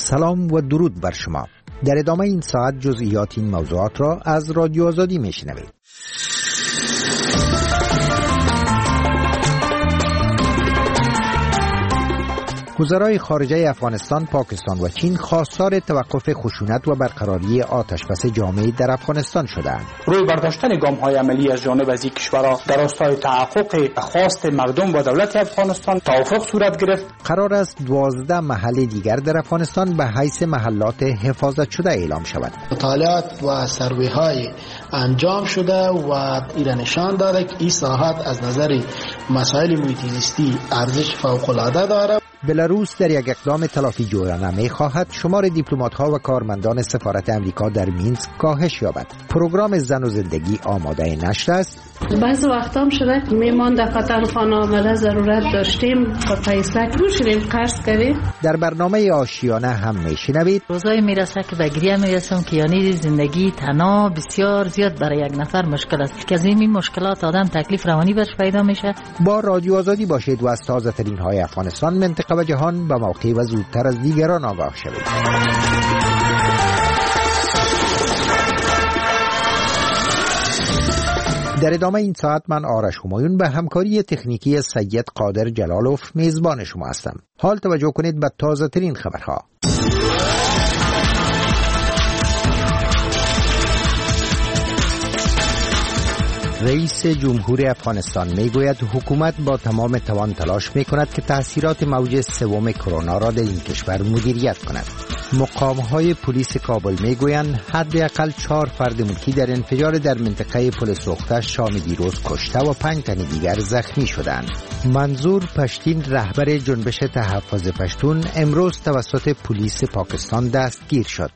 سلام و درود بر شما. در ادامه این ساعت جزئیات این موضوعات را از رادیو آزادی میشنوید. وزرای خارجه افغانستان، پاکستان و چین خواستار توقف خشونت و برقراری آتشبس جامع در افغانستان شدند. روی برداشتن گام‌های عملی از جانب از این کشورها در راستای تحقق خواست مردم و دولت افغانستان توافق صورت گرفت. قرار است 12 محل دیگر در افغانستان به حیث محلات حفاظت شده اعلام شود. مطالعات و سروی‌های انجام شده و این نشان داده که این ساحت از نظر مسائل محیط زیستی ارزش فوق‌العاده دارد. بلاروس در یک اقدام تلافی جویانه می‌خواهد شمار دیپلمات‌ها و کارمندان سفارت امریکا در مینسک کاهش یابد. پروگرام زن و زندگی آماده نشده است. بعض وقتا هم شده که میمان در قطر خانه آمده ضرورت داشتیم و پیسه رو شدیم قرض کردیم. در برنامه آشیانه هم میشنوید روزایی میرسه که به گریه میرسم که یعنی زندگی تنها بسیار زیاد برای یک نفر مشکل است که از این مشکلات آدم تکلیف روانی برش پیدا میشه. با رادیو آزادی باشید و از تازه ترین های افغانستان، منطقه و جهان به موقع و زودتر از دیگران آگاه شوید. در ادامه این ساعت من آرش همایون به همکاری تکنیکی سید قادر جلالوف میزبان شما هستم. حال توجه کنید به تازه ترین خبرها. رئیس جمهور افغانستان میگوید حکومت با تمام توان تلاش میکند که تأثیرات موج سوم کرونا را در این کشور مدیریت کند. مقام‌های پلیس کابل میگویند حداقل 4 فرد ملکی در انفجار در منطقه پل سوخته شام دیروز کشته و 5 تن دیگر زخمی شدند. منظور پشتین، رهبر جنبش تحفظ پشتون، امروز توسط پلیس پاکستان دستگیر شد.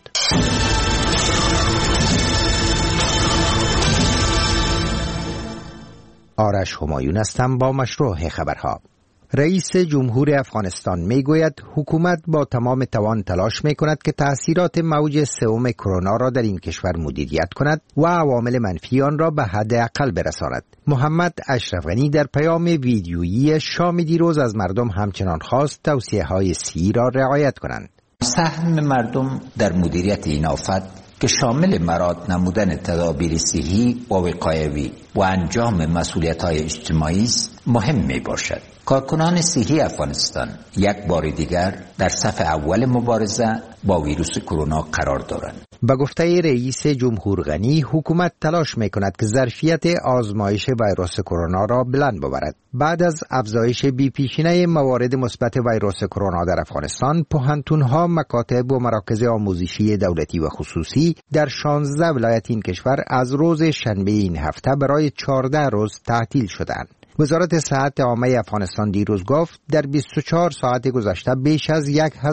آرش همایون هستم با مشروع خبرها. رئیس جمهور افغانستان میگوید حکومت با تمام توان تلاش میکند که تأثیرات موج سوم کرونا را در این کشور مدیریت کند و عوامل منفی آن را به حداقل برساند. محمد اشرف غنی در پیام ویدیویی شام دیروز از مردم همچنان خواست توصیه‌های صحی را رعایت کنند. سهم مردم در مدیریت این آفت که شامل مراعات نمودن تدابیر صحی و وقایوی و انجام مسئولیت‌های اجتماعی است مهم می باشد. کارکنان صحی افغانستان یک بار دیگر در صف اول مبارزه با ویروس کرونا قرار دارند. با گفته رئیس جمهور غنی، حکومت تلاش میکند که ظرفیت آزمایش ویروس کرونا را بلند ببرد. بعد از افزایش بی‌پیشینه موارد مثبت ویروس کرونا در افغانستان، پوهنتون‌ها، مکاتب و مراکز آموزشی دولتی و خصوصی در 16 ولایت این کشور از روز شنبه این هفته برای 14 روز تعطیل شدند. وزارت صحت عامه افغانستان دیروز گفت در 24 ساعت گذشته بیش از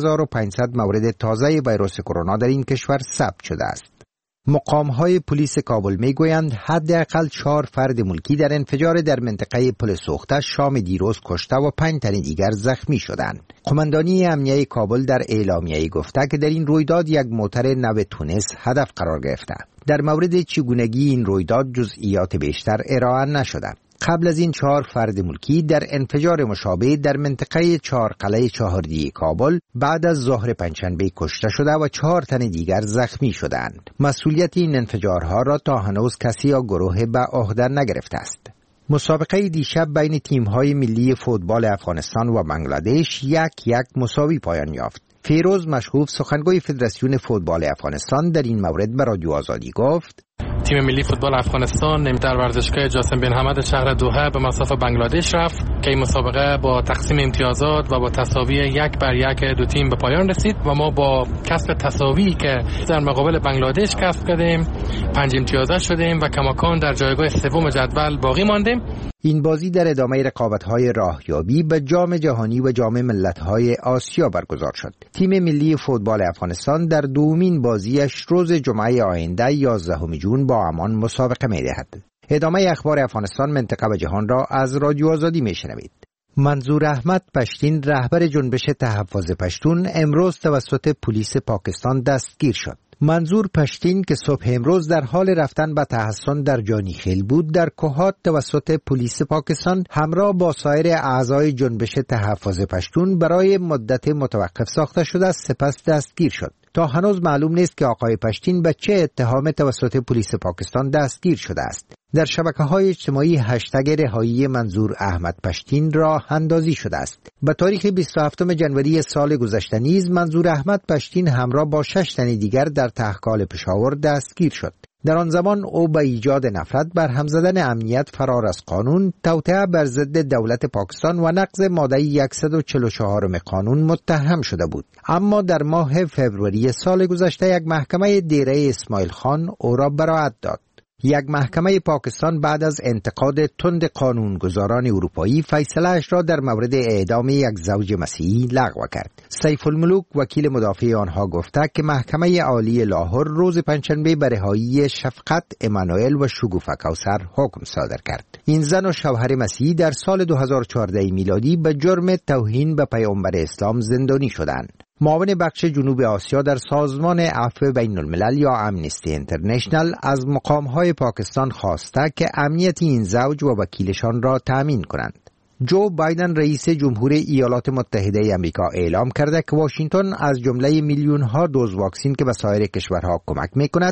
1500 مورد تازه ویروس کرونا در این کشور ثبت شده است. مقام‌های پلیس کابل میگویند حداقل 4 فرد ملکی در انفجار در منطقه پل سوخته شام دیروز کشته و 5 تن دیگر زخمی شدند. قماندانی امنیه کابل در اعلامیه‌ای گفته که در این رویداد یک موتر نو تونس هدف قرار گرفته. در مورد چگونگی این رویداد جزئیات بیشتر ارائه نشده. قبل از این 4 فرد ملکی در انفجار مشابه در منطقه 4 قلعه چهاردی کابل بعد از ظهر پنجشنبه کشته شده و 4 تن دیگر زخمی شدند. مسئولیت این انفجارها را تا هنوز کسی یا گروه به عهده نگرفته است. مسابقه دیشب بین تیم‌های ملی فوتبال افغانستان و بنگلادش 1-1 مساوی پایان یافت. فیروز مشهوف، سخنگوی فدراسیون فوتبال افغانستان، در این مورد به رادیو آزادی گفت: تیم ملی فوتبال افغانستان در ورزشگاه جاسم بن حمد شهر دوحه به مصاف بنگلادش رفت که این مسابقه با تقسیم امتیازات و با تساوی 1-1 دو تیم به پایان رسید و ما با کسب تساوی که در مقابل بنگلادش کسب کردیم 5 امتیازات شدیم و کماکان در جایگاه سوم جدول باقی ماندیم. این بازی در ادامه رقابت‌های راهیابی به جام جهانی و جام ملت‌های آسیا برگزار شد. تیم ملی فوتبال افغانستان در دومین بازیش روز جمعه آینده 11 جون با عمان مسابقه می‌دهد. ادامه اخبار افغانستان، منطقه و جهان را از رادیو آزادی می‌شنوید. منظور احمد پشتین، رهبر جنبش تحفظ پشتون، امروز توسط پلیس پاکستان دستگیر شد. منظور پشتین که صبح امروز در حال رفتن به تحصن در جانیخیل بود، در کوهات توسط پلیس پاکستان همراه با سایر اعضای جنبش تحفظ پشتون برای مدت متوقف ساخته شده، سپس دستگیر شد. تا هنوز معلوم نیست که آقای پشتین به چه اتهام توسط پلیس پاکستان دستگیر شده است. در شبکه‌های اجتماعی هشتگ رهایی منظور احمد پشتین راه اندازی شده است. به تاریخ 27 جنوری سال گذشته نیز منظور احمد پشتین همراه با 6 تن دیگر در تحقال پشاور دستگیر شد. در آن زمان او به ایجاد نفرت، برهم زدن امنیت، فرار از قانون، توطئه بر ضد دولت پاکستان و نقض ماده 144 قانون متهم شده بود. اما در ماه فوریه سال گذشته یک محکمه دیره اسماعیل خان او را براءت داد. یک محکمه پاکستان بعد از انتقاد تند قانونگذاران اروپایی فیصله‌اش را در مورد اعدام یک زوج مسیحی لغو کرد. سیف الملوک وکیل مدافع آنها گفته که محکمه عالی لاهور روز پنجشنبه به رهایی شفقت امانوئل و شگوفه کوثر حکم صادر کرد. این زن و شوهر مسیحی در سال 2014 میلادی به جرم توهین به پیامبر اسلام زندانی شدند. معاون بخش جنوب آسیا در سازمان عفو بین الملل یا امنستی اینترنشنل از مقام‌های پاکستان خواسته که امنیت این زوج و وکیلشان را تأمین کنند. جو بایدن رئیس جمهور ایالات متحده آمریکا اعلام کرده که واشنگتن از جمله میلیون‌ها دوز واکسن که به سایر کشورها کمک می‌کند،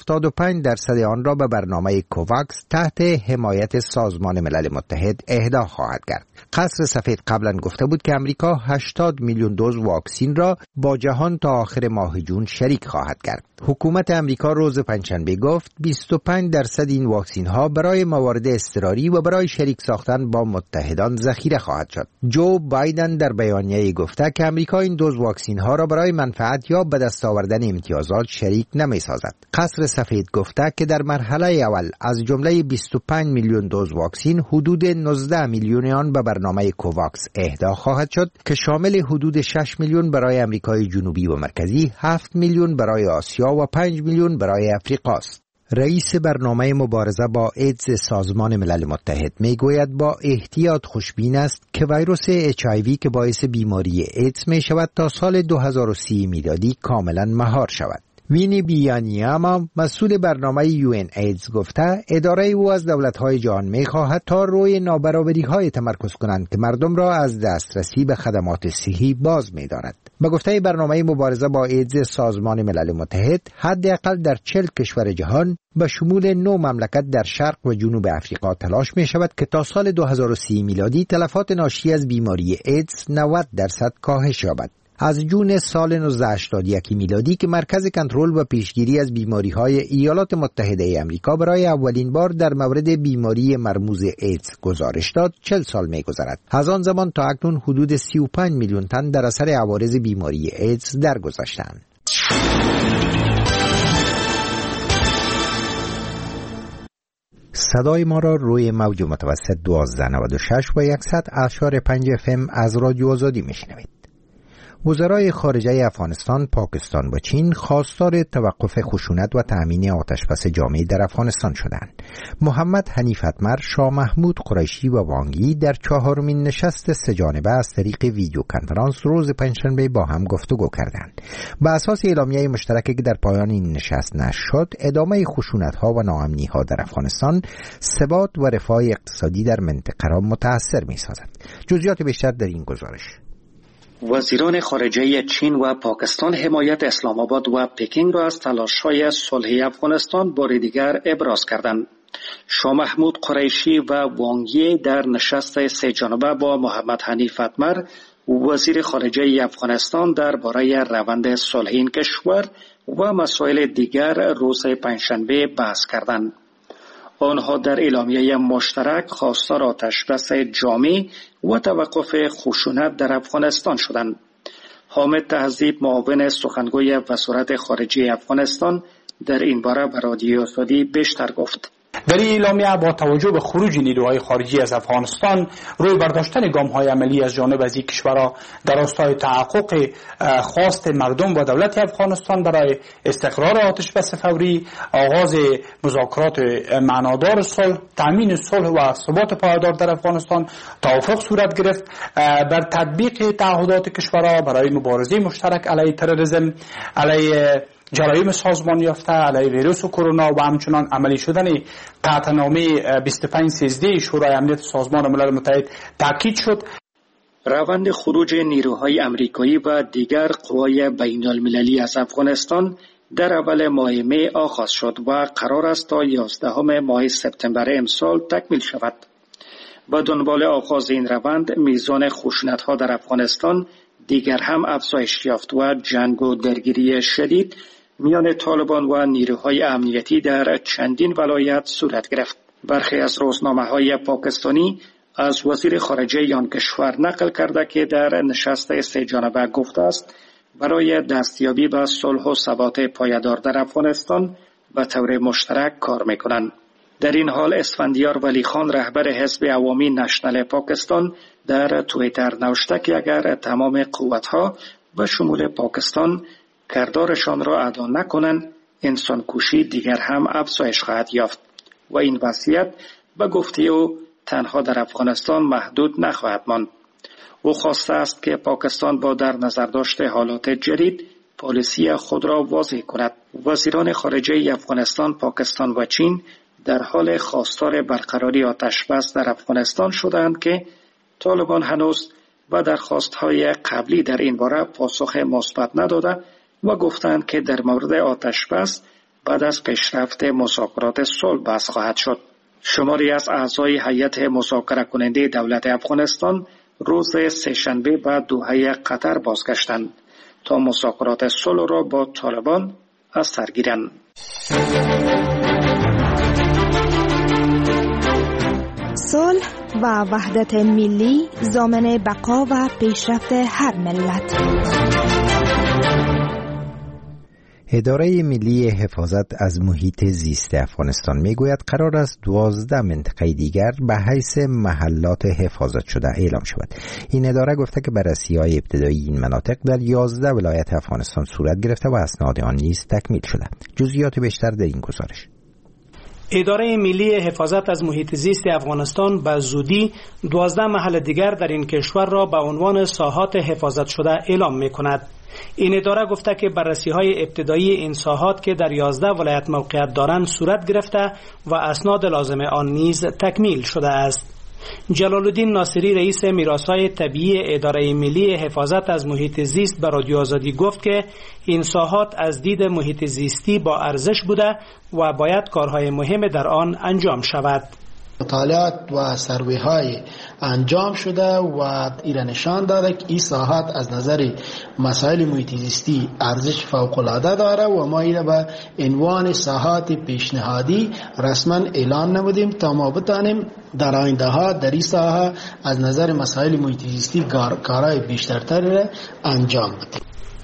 75% آن را به برنامه کوواکس تحت حمایت سازمان ملل متحد اهدا خواهد کرد. قصر سفید قبلا گفته بود که آمریکا 80 میلیون دوز واکسن را با جهان تا آخر ماه جون شریک خواهد کرد. حکومت آمریکا روز پنجشنبه گفت 25% این واکسن ها برای موارد اضطراری و برای شریک ساختن با متحدان ذخیره خواهد شد. جو بایدن در بیانیه گفته که آمریکا این دوز واکسن ها را برای منفعت یا به دست آوردن امتیازات شریک نمی سازد. قصر سفید گفته که در مرحله اول از جمله 25 میلیون دوز واکسن حدود 19 میلیون آن به برنامه کوواکس اهدا خواهد شد که شامل حدود 6 میلیون برای آمریکای جنوبی و مرکزی، 7 میلیون برای آسیا و 5 میلیون برای افریقا است. رئیس برنامه مبارزه با ایدز سازمان ملل متحد میگوید با احتیاط خوشبین است که ویروس HIV که باعث بیماری ایدز می شود تا سال 2030 میلادی کاملا مهار شود. وینی بیانیاما مسئول برنامه UN ایدز گفته اداره او از دولت‌های جهان می‌خواهد تا روی نابرابری‌های تمرکز کنند که مردم را از دسترسی به خدمات صحی باز می‌دارد. به گفته برنامه مبارزه با ایدز سازمان ملل متحد، حداقل در 40 کشور جهان به شمول 9 مملکت در شرق و جنوب افریقا تلاش می‌شود که تا سال 2030 میلادی تلفات ناشی از بیماری ایدز 90% کاهش یابد. از جون سال 1981 میلادی که مرکز کنترل و پیشگیری از بیماری‌های ایالات متحده آمریکا برای اولین بار در مورد بیماری مرموز ایدز گزارش داد، 40 سال می‌گذرد. از آن زمان تا اکنون حدود 35 میلیون تن در اثر عوارض بیماری ایدز درگذشتند. صدای ما را روی موج متوسط 1296 و 100.5 FM از رادیو آزادی میشنوید. وزرای خارجه افغانستان، پاکستان و چین خواستار توقف خشونت و تأمین آتشبس جامع در افغانستان شدند. محمد حنیف اتمر، شاه محمود قریشی و وانگی در 4مین نشست سه‌جانبه از طریق ویدیو کنفرانس روز پنجشنبه با هم گفتگو کردند. بر اساس اعلامیه مشترکی که در پایان این نشست نشر شد، ادامه خشونت‌ها و ناامنی‌ها در افغانستان ثبات و رفاه اقتصادی در منطقه را متأثر می‌سازد. جزئیات بیشتر در این گزارش. وزیران خارجه چین و پاکستان حمایت اسلام آباد و پکینگ را از تلاش‌های صلح افغانستان بار دیگر ابراز کردند. شاه محمود قریشی و وانگی در نشست سه‌جانبه با محمد حنیف اتمر وزیر خارجه افغانستان درباره روند صلح این کشور و مسائل دیگر روز پنجشنبه بحث کردند. آنها در اعلامیه مشترک خواستار آتشبس جامع و توقف خشونت در افغانستان شدند. حامد تهذیب، معاون سخنگوی وزارت خارجه افغانستان، در این باره به رادیو آزادی بیشتر گفت. در این اعلامیه با توجه به خروج نیروهای خارجی از افغانستان، روی برداشتن گام‌های عملی از جانب از این کشورها در راستای تحقق خواست مردم و دولت افغانستان برای استقرار آتشبس فوری، آغاز مذاکرات معنادار صلح، تامین صلح و ثبات پایدار در افغانستان توافق صورت گرفت بر تطبیق تعهدات کشورها برای مبارزه مشترک علیه تروریسم، علیه جرایم سازمان یافته علیه ویروس کرونا و همچنان عملی شدن قطعنامه 2513 شورای امنیت سازمان ملل متحد تاکید شد. روند خروج نیروهای امریکایی و دیگر قوای بین المللی از افغانستان در اول ماه می آغاز شد و قرار است تا 11 ماه سپتامبر امسال تکمیل شود. با دنبال آغاز این روند میزان خشونت‌ها در افغانستان دیگر هم افزایش یافت و جنگ و درگیری شدید میان طالبان و نیروهای امنیتی در چندین ولایت صورت گرفت. برخی از روزنامه‌های پاکستانی از وزیر خارجه آن کشور نقل کرده که در نشست سه جانبه گفته است برای دستیابی به صلح و ثبات پایدار در افغانستان به طور مشترک کار میکنند. در این حال اسفندیار ولی خان رهبر حزب عوامی نشنل پاکستان در توییتر نوشته که اگر تمام قوت‌ها به شمول پاکستان کردارشان را ادا نکنند انسان کشی دیگر هم افزایش خواهد یافت و این وضعیت به گفته او تنها در افغانستان محدود نخواهد ماند. او خواسته است که پاکستان با در نظر داشت حالات جدید پالیسی خود را واضح کند. وزیران خارجه افغانستان، پاکستان و چین در حال خواستار برقراری آتشبس در افغانستان شدند که طالبان هنوز به درخواست‌های قبلی در این باره پاسخ مثبت نداده و گفتند که در مورد آتشبس بعد از پیشرفت مذاکرات صلح بحث خواهد شد. شماری از اعضای هیئت مذاکره کننده دولت افغانستان روز سه‌شنبه به دوحه قطر بازگشتند تا مذاکرات صلح را با طالبان از سر گیرند. صلح و وحدت ملی ضامن بقا و پیشرفت هر ملت. اداره ملی حفاظت از محیط زیست افغانستان میگوید قرار است 12 منطقه دیگر به حیث محلات حفاظت شده اعلام شود. این اداره گفته که بررسی‌های ابتدایی این مناطق در 11 ولایت افغانستان صورت گرفته و اسناد آن نیز تکمیل شده. جزئیات بیشتر در این گزارش. اداره ملی حفاظت از محیط زیست افغانستان به زودی 12 محل دیگر در این کشور را به عنوان ساحات حفاظت شده اعلام می‌کند. این اداره گفته که بررسی‌های ابتدایی این ساحات که در 11 ولایت موقعیت دارند صورت گرفته و اسناد لازم آن نیز تکمیل شده است. جلال الدین ناصری رئیس میراث‌های طبیعی اداره ملی حفاظت از محیط زیست به رادیو آزادی گفت که این ساحات از دید محیط زیستی با ارزش بوده و باید کارهای مهم در آن انجام شود. مطالعات و سروی های انجام شده و ایران نشان داده که این ساحات از نظر مسائل محیط زیستی ارزش فوق العاده داره و ما این به عنوان ساحات پیشنهادی رسما اعلان نمودیم تا ما بتانیم در آینده ها در این ساحه از نظر مسائل محیط زیستی کارهای بیشترتر انجام بدیم.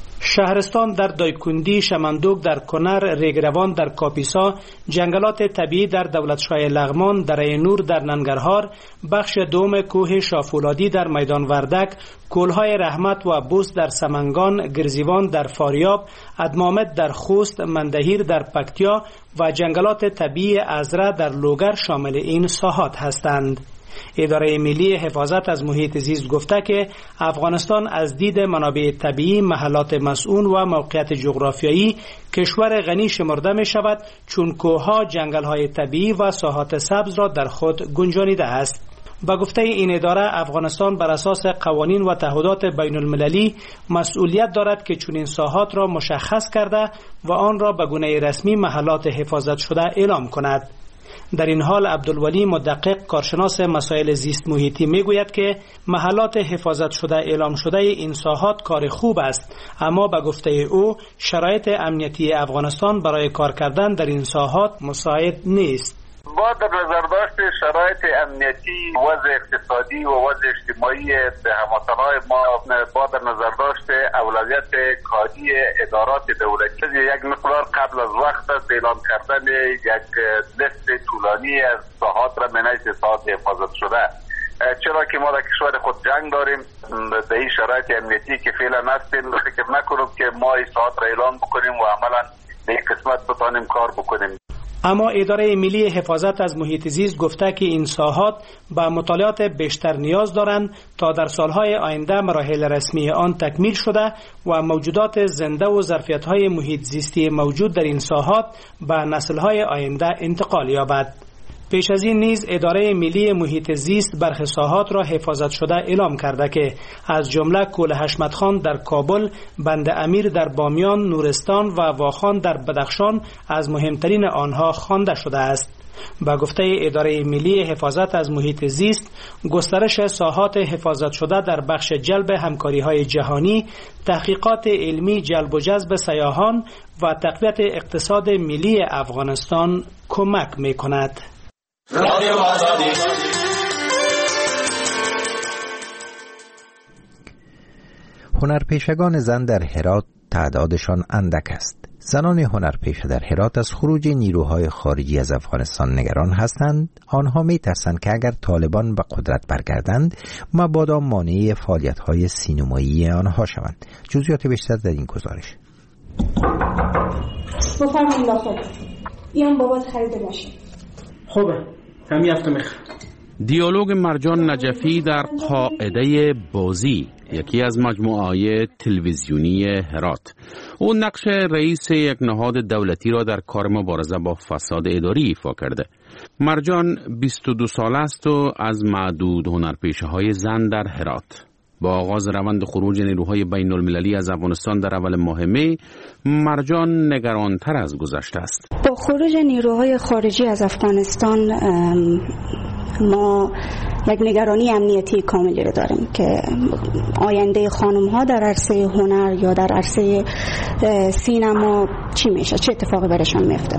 شهرستان در دایکندی، شمندوک در کنر، ریگروان در کاپیسا، جنگلات طبیعی در دولتشاه لغمان، دره نور در ننگرهار، بخش دوم کوه شافولادی در میدان وردک، کولهای رحمت و بوس در سمنگان، گرزیوان در فاریاب، ادمامد در خوست، مندهیر در پکتیا و جنگلات طبیعی ازره در لوگر شامل این ساحات هستند. اداره ملی حفاظت از محیط زیست گفته که افغانستان از دید منابع طبیعی، محلات مسئول و موقعیت جغرافیایی کشور غنی شمرده می شود چون کوهها، جنگل‌های طبیعی و ساحات سبز را در خود گنجانیده است. با گفته این اداره افغانستان بر اساس قوانین و تعهدات بین المللی مسئولیت دارد که چنین ساحات را مشخص کرده و آن را به گونه رسمی محلات حفاظت شده اعلام کند. در این حال عبدالولی مدقق کارشناس مسائل زیست محیطی میگوید که محلات حفاظت شده اعلام شده این ساحات کار خوب است، اما به گفته او شرایط امنیتی افغانستان برای کار کردن در این ساحات مساعد نیست. با در نظر داشت شرایط امنیتی، وضع اقتصادی و وضع اجتماعی هموطنان ما با در نظر داشت اولویت کاری ادارات دولتی یک مقدار قبل از وقت است اعلام کردن یک لیست طولانی از ساحات را منیز ساحات حفاظت شده، چرا که ما در کشور خود جنگ داریم. در این شرایط امنیتی که فعلا هستیم فکر نکنم که ما این ساحات را اعلام بکنیم و عملا به این قسمت بتانیم کار بکنیم. اما اداره ملی حفاظت از محیط زیست گفته که این ساحات به مطالعات بیشتر نیاز دارند تا در سالهای آینده مراحل رسمی آن تکمیل شده و موجودات زنده و ظرفیت‌های محیط زیستی موجود در این ساحات به نسل‌های آینده انتقال یابد. پیش از این نیز اداره ملی محیط زیست برخی ساحات را حفاظت شده اعلام کرده که از جمله کوه حشمتخان در کابل، بند امیر در بامیان، نورستان و واخان در بدخشان از مهمترین آنها خوانده شده است. با گفته اداره ملی حفاظت از محیط زیست، گسترش ساحات حفاظت شده در بخش جلب همکاری‌های جهانی، تحقیقات علمی، جلب و جذب سیاحان و تقویت اقتصاد ملی افغانستان کمک می‌کند. هنرپیشگان زن در هرات تعدادشان اندک است. زنان هنرپیشه در هرات از خروج نیروهای خارجی از افغانستان نگران هستند. آنها می ترسند که اگر طالبان به قدرت برگردند مبادا مانع فعالیت‌های سینمایی آنها شوند. جزئیات بیشتر در این گزارش. بفرمایید داخل. این بابات خرید ماشین. خوبه. همین هفته میخوام. دیالوگ مرجان نجفی در قاعده بازی، یکی از مجموعه‌های تلویزیونی هرات. او نقش رئیس یک نهاد دولتی را در کار مبارزه با فساد اداری ایفا کرده. مرجان 22 ساله است و از معدود هنرپیشه‌های زن در هرات. با آغاز روند خروج نیروهای بین المللی از افغانستان در اول ماه می، مرجان نگرانتر از گذشته است. با خروج نیروهای خارجی از افغانستان ما یک نگرانی امنیتی کاملی رو داریم که آینده خانم ها در عرصه هنر یا در عرصه سینما چی میشه، چه اتفاقی برشان میفته.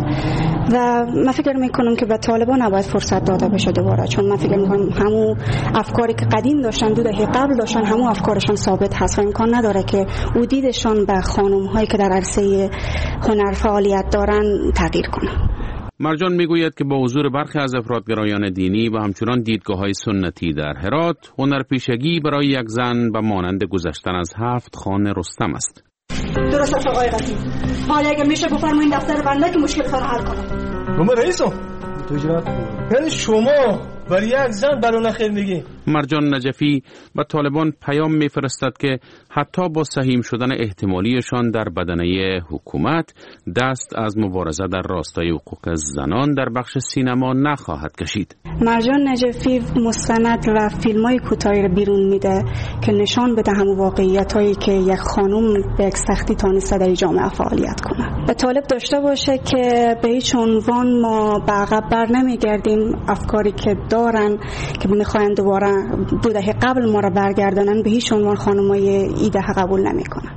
و من فکر میکنم که به طالبان نباید فرصت داده بشه دوباره، چون من فکر میکنم همون افکاری که قدیم داشتن 2 دهه قبل داشتن همون افکارشان ثابت هست و امکان نداره که او دیدشان به خانم هایی که در عرصه هنر فعالیت دارن تغییر کنه. مرجان میگوید که با حضور برخی از افراطگرایان دینی و همچنان دیدگاه‌های سنتی در هرات، هنرپیشگی برای یک زن به مانند گذشتن از 7 خان رستم است. درست است آقای قطی. حالا اگه میشه بفرمایید دفتر بنده که مشکل رو حل کنم. من رئیسم. تو اجرات یعنی شما برای یک زن بلون خیر میگی؟ مرجان نجفی به طالبان پیام میفرستد که حتی با سهیم شدن احتمالیشان در بدنه حکومت دست از مبارزه در راستای حقوق زنان در بخش سینما نخواهد کشید. مرجان نجفی مستند و فیلم‌های کوتاهی رو بیرون میده که نشان بده همون واقعیتایی که یک خانم به یک سختی تانسته در جامعه فعالیت کنه. و طالب داشته باشه که به هیچ عنوان ما به عقب بر نمیگردیم. افکاری که دارن که میخواین دوباره 2 دهه قبل ما را برگردانن به هیچ عنوان خانمای ایده قبول نمیکنن.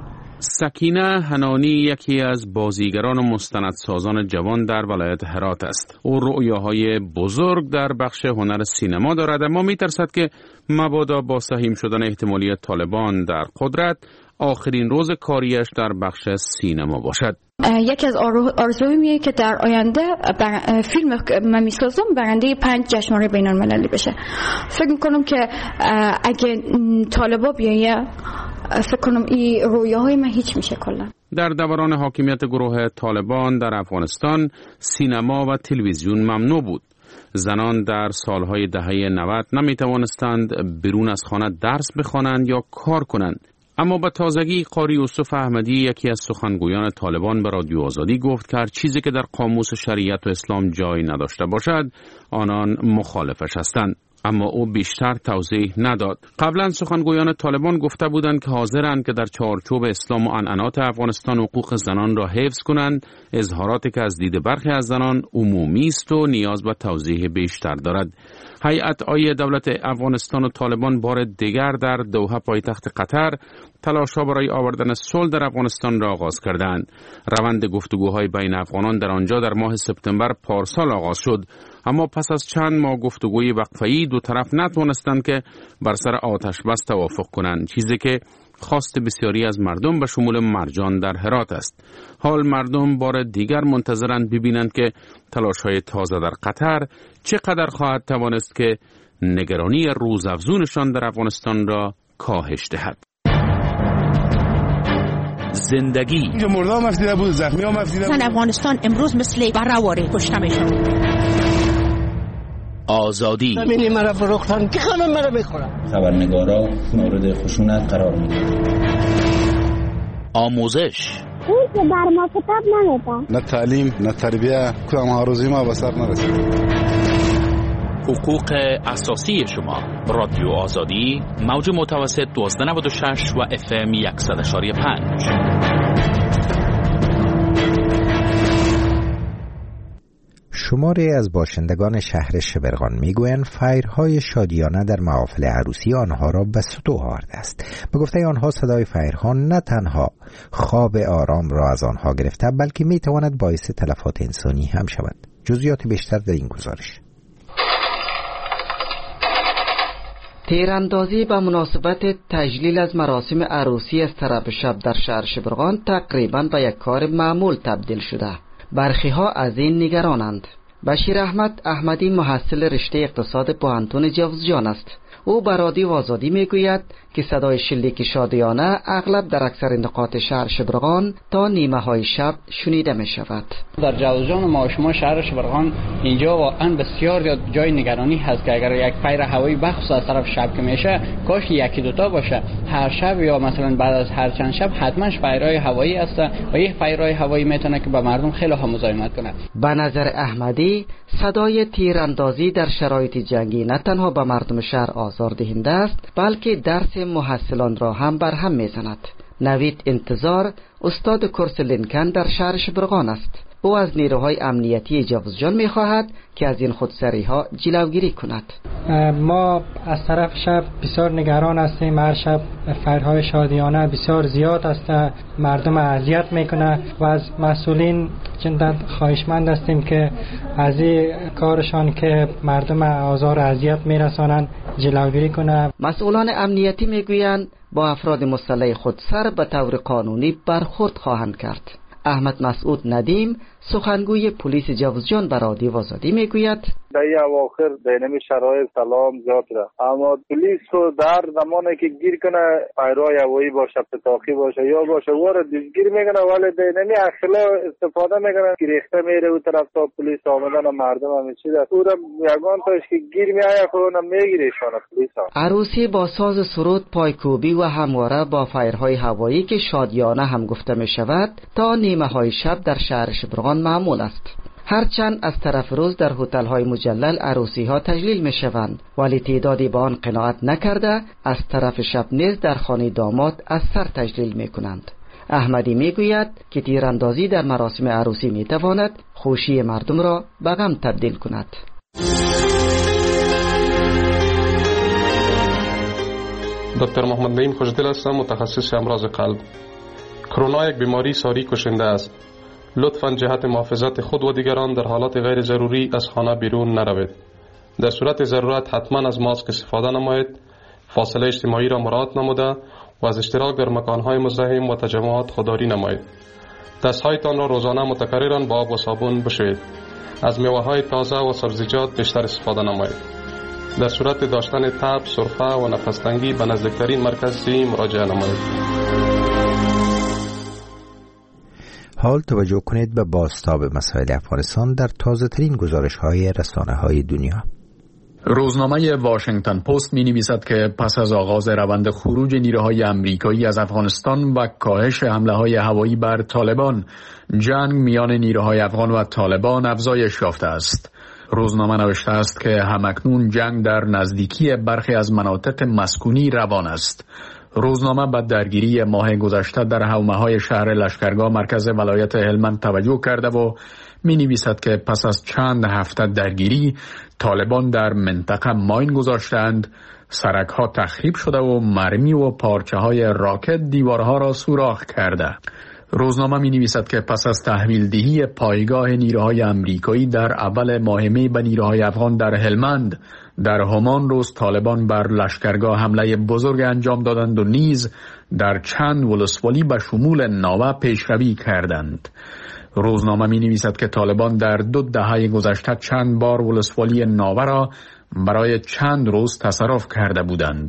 سکینه حنانی یکی از بازیگران و مستندسازان جوان در ولایت هرات است. او رؤیاهای بزرگ در بخش هنر سینما دارد، اما میترسد که مبادا با سهیم شدن احتمالی طالبان در قدرت آخرین روز کاریش در بخش سینما باشد. یکی از آرزوییه که در آینده فیلم من میسازم برنده 5 جشنواره بین المللی بشه. فکر میکنم که اگه طالبا بیایه فکر کنم این رویاهای من هیچ میشه کلا. در دوران حاکمیت گروه طالبان در افغانستان سینما و تلویزیون ممنوع بود. زنان در سالهای دهه 90 نمیتوانستند بیرون از خانه درس بخوانند یا کار کنند. اما به تازگی قاری یوسف احمدی یکی از سخنگویان طالبان به رادیو آزادی گفت که هر چیزی که در قاموس شریعت و اسلام جای نداشته باشد آنان مخالفش هستند. اما او بیشتر توضیح نداد. قبلا سخنگویان طالبان گفته بودند که حاضرند که در چارچوب اسلام و عنعنات افغانستان حقوق زنان را حفظ کنند، اظهاراتی که از دید برخی از زنان عمومی است و نیاز به توضیح بیشتر دارد. هیئت عالی دولت افغانستان و طالبان بار دیگر در دوحه پایتخت قطر تلاش‌ها برای آوردن صلح در افغانستان را آغاز کردند. روند گفتگوهای بین افغانان در آنجا در ماه سپتامبر پارسال آغاز شد، اما پس از چند ماه گفتگوی وقفه‌ای دو طرف نتوانستند که بر سر آتش بس توافق کنند، چیزی که خواست بسیاری از مردم به شمول مرجان در هرات است. حال مردم بار دیگر منتظرند ببینند که تلاش‌های تازه در قطر چقدر خواهد توانست که نگرانی روزافزونشان در افغانستان را کاهش دهد. زندگی. اینجا مردا هم افزیده بود، زخمی هم افزیده بود. افغانستان امروز مثل برآوری کشته میشن. آزادی. زمینی مرا فروختن که خانم مرا بخورم. خبرنگارا مورد خشونت قرار میدن. آموزش. اون که بر ما کتاب نمیدن. نه تعلیم، نه تربیه، کدام آرزوی ما به سر نرسید. حقوق اساسی شما. رادیو آزادی، موج متوسط 1296 و FM 100.5. شماری از باشندگان شهر شبرغان میگویند فیرهای شادیانه در محافل عروسی آنها را به سطوح آورده است. به گفته آنها صدای فیرها نه تنها خواب آرام را از آنها گرفته بلکه میتواند باعث تلفات انسانی هم شود. جزئیات بیشتر در این گزارش. تیراندازی به مناسبت تجلیل از مراسم عروسی از طرف شب در شهر شبرغان تقریبا به یک کار معمول تبدیل شده. برخی ها از این نگرانند. بشیر احمد احمدی محصل رشته اقتصاد پوهنتون جوزجان است. او به رادیو آزادی میگوید که صدای شلیک شادیانه اغلب در اکثر نقاط شهر شبرغان تا نیمه های شب شنیده می شود. در جوزجان ما شما شهر شبرغان اینجا واقعا بسیار جای نگرانی هست که اگر یک فیر هوایی بخصوص از طرف شب که میشه کاش یکی دوتا باشه. هر شب یا مثلا بعد از هر چند شب حتما فیرهای هوایی است و یک فیرهای هوایی میتونه که به مردم خیلی مزاحمت کنه. به نظر احمدی صدای تیراندازی در شرایط جنگی نه تنها به مردم شهر آزاردهنده است بلکه درس محصلان را هم برهم میزند. نوید انتظار استاد کورس لینکن در شهر شبرغان است. او از نیروهای امنیتی جوزجان میخواهد که از این خودسری ها جلوگیری کند. ما از طرف شب بسیار نگران هستیم. هر شب فیرهای شادیانه بسیار زیاد است، مردم اذیت میکنه و از مسئولین جدا خواهشمند هستیم که از این کارشان که مردم آزار اذیت میرسانند جلوگیری کنه. مسئولان امنیتی میگویند با افراد مسلح خودسر به طور قانونی برخورد خواهند کرد. احمد مسعود ندیم سخنگوی پلیس جوزجان به رادیو آزادی میگوید در این اواخر در شرایط سلام زیاد را اما پلیس رو در زمانی که گیر کنه فیرهای هوایی باشه پتاخی باشه یا باشه وارد گیر میکنه ولی در این اخلا استفاده میکنه که ریخته میره او طرف تا پلیس آمدن مردم همه چیز است. او را یگان تاش که گیر میآید خودنا میگیره شان پلیس ها. عروسی با ساز سرود پایکوبی و همواره با فیرهای هوایی که شادیانه هم گفته می شود تا نیمه های شب در شهر شبرغان معمول است. هرچند از طرف روز در هتل های مجلل عروسی ها تجلیل می شوند ولی تعدادی با آن قناعت نکرده از طرف شب نیز در خانه داماد از سر تجلیل می کنند. احمدی می گوید که تیراندازی در مراسم عروسی می تواند خوشی مردم را به غم تبدیل کند. دکتر محمد نعیم خوشدل هستم، متخصص امراض قلب. کرونا یک بیماری ساری کشنده است. لطفاً جهت محافظت خود و دیگران در حالات غیر ضروری از خانه بیرون نروید. در صورت ضرورت حتما از ماسک استفاده نمایید، فاصله اجتماعی را مراعات نموده و از اشتراک در مکانهای مزدحم و تجمعات خودداری نمایید. دستهایتان را روزانه متکرراً با آب و صابون بشویید. از میوه‌های تازه و سبزیجات بیشتر استفاده نمایید. در صورت داشتن تب، سرفه و نفس تنگی به نزدیکترین مرکز صحی مراجعه نمایید. حال توجه کنید به بازتاب مسائل افغانستان در تازه ترین گزارش های رسانه های دنیا. روزنامه واشنگتن پست می نویسد که پس از آغاز روند خروج نیروهای امریکایی از افغانستان و کاهش حمله های هوایی بر طالبان، جنگ میان نیروهای افغان و طالبان افزایش یافته است. روزنامه نوشته است که همکنون جنگ در نزدیکی برخی از مناطق مسکونی روان است. روزنامه به درگیری ماه گذشته در حومه‌های شهر لشکرگاه مرکز ولایت هلمند توجه کرده و می نویسد که پس از چند هفته درگیری طالبان در منطقه ماین گذاشتند، سرک‌ها تخریب شده و مرمی و پارچه‌های راکت دیوارها را سوراخ کرده. روزنامه می نویسد که پس از تحویل دهی پایگاه نیروهای امریکایی در اول ماه می به نیروهای افغان در هلمند، در همان روز طالبان بر لشکرگاه حمله بزرگ انجام دادند و نیز در چند ولسوالی به شمول ناوه پیشروی کردند. روزنامه می نویسد که طالبان در 2 دهه گذشته چند بار ولسوالی ناوه را برای چند روز تصرف کرده بودند.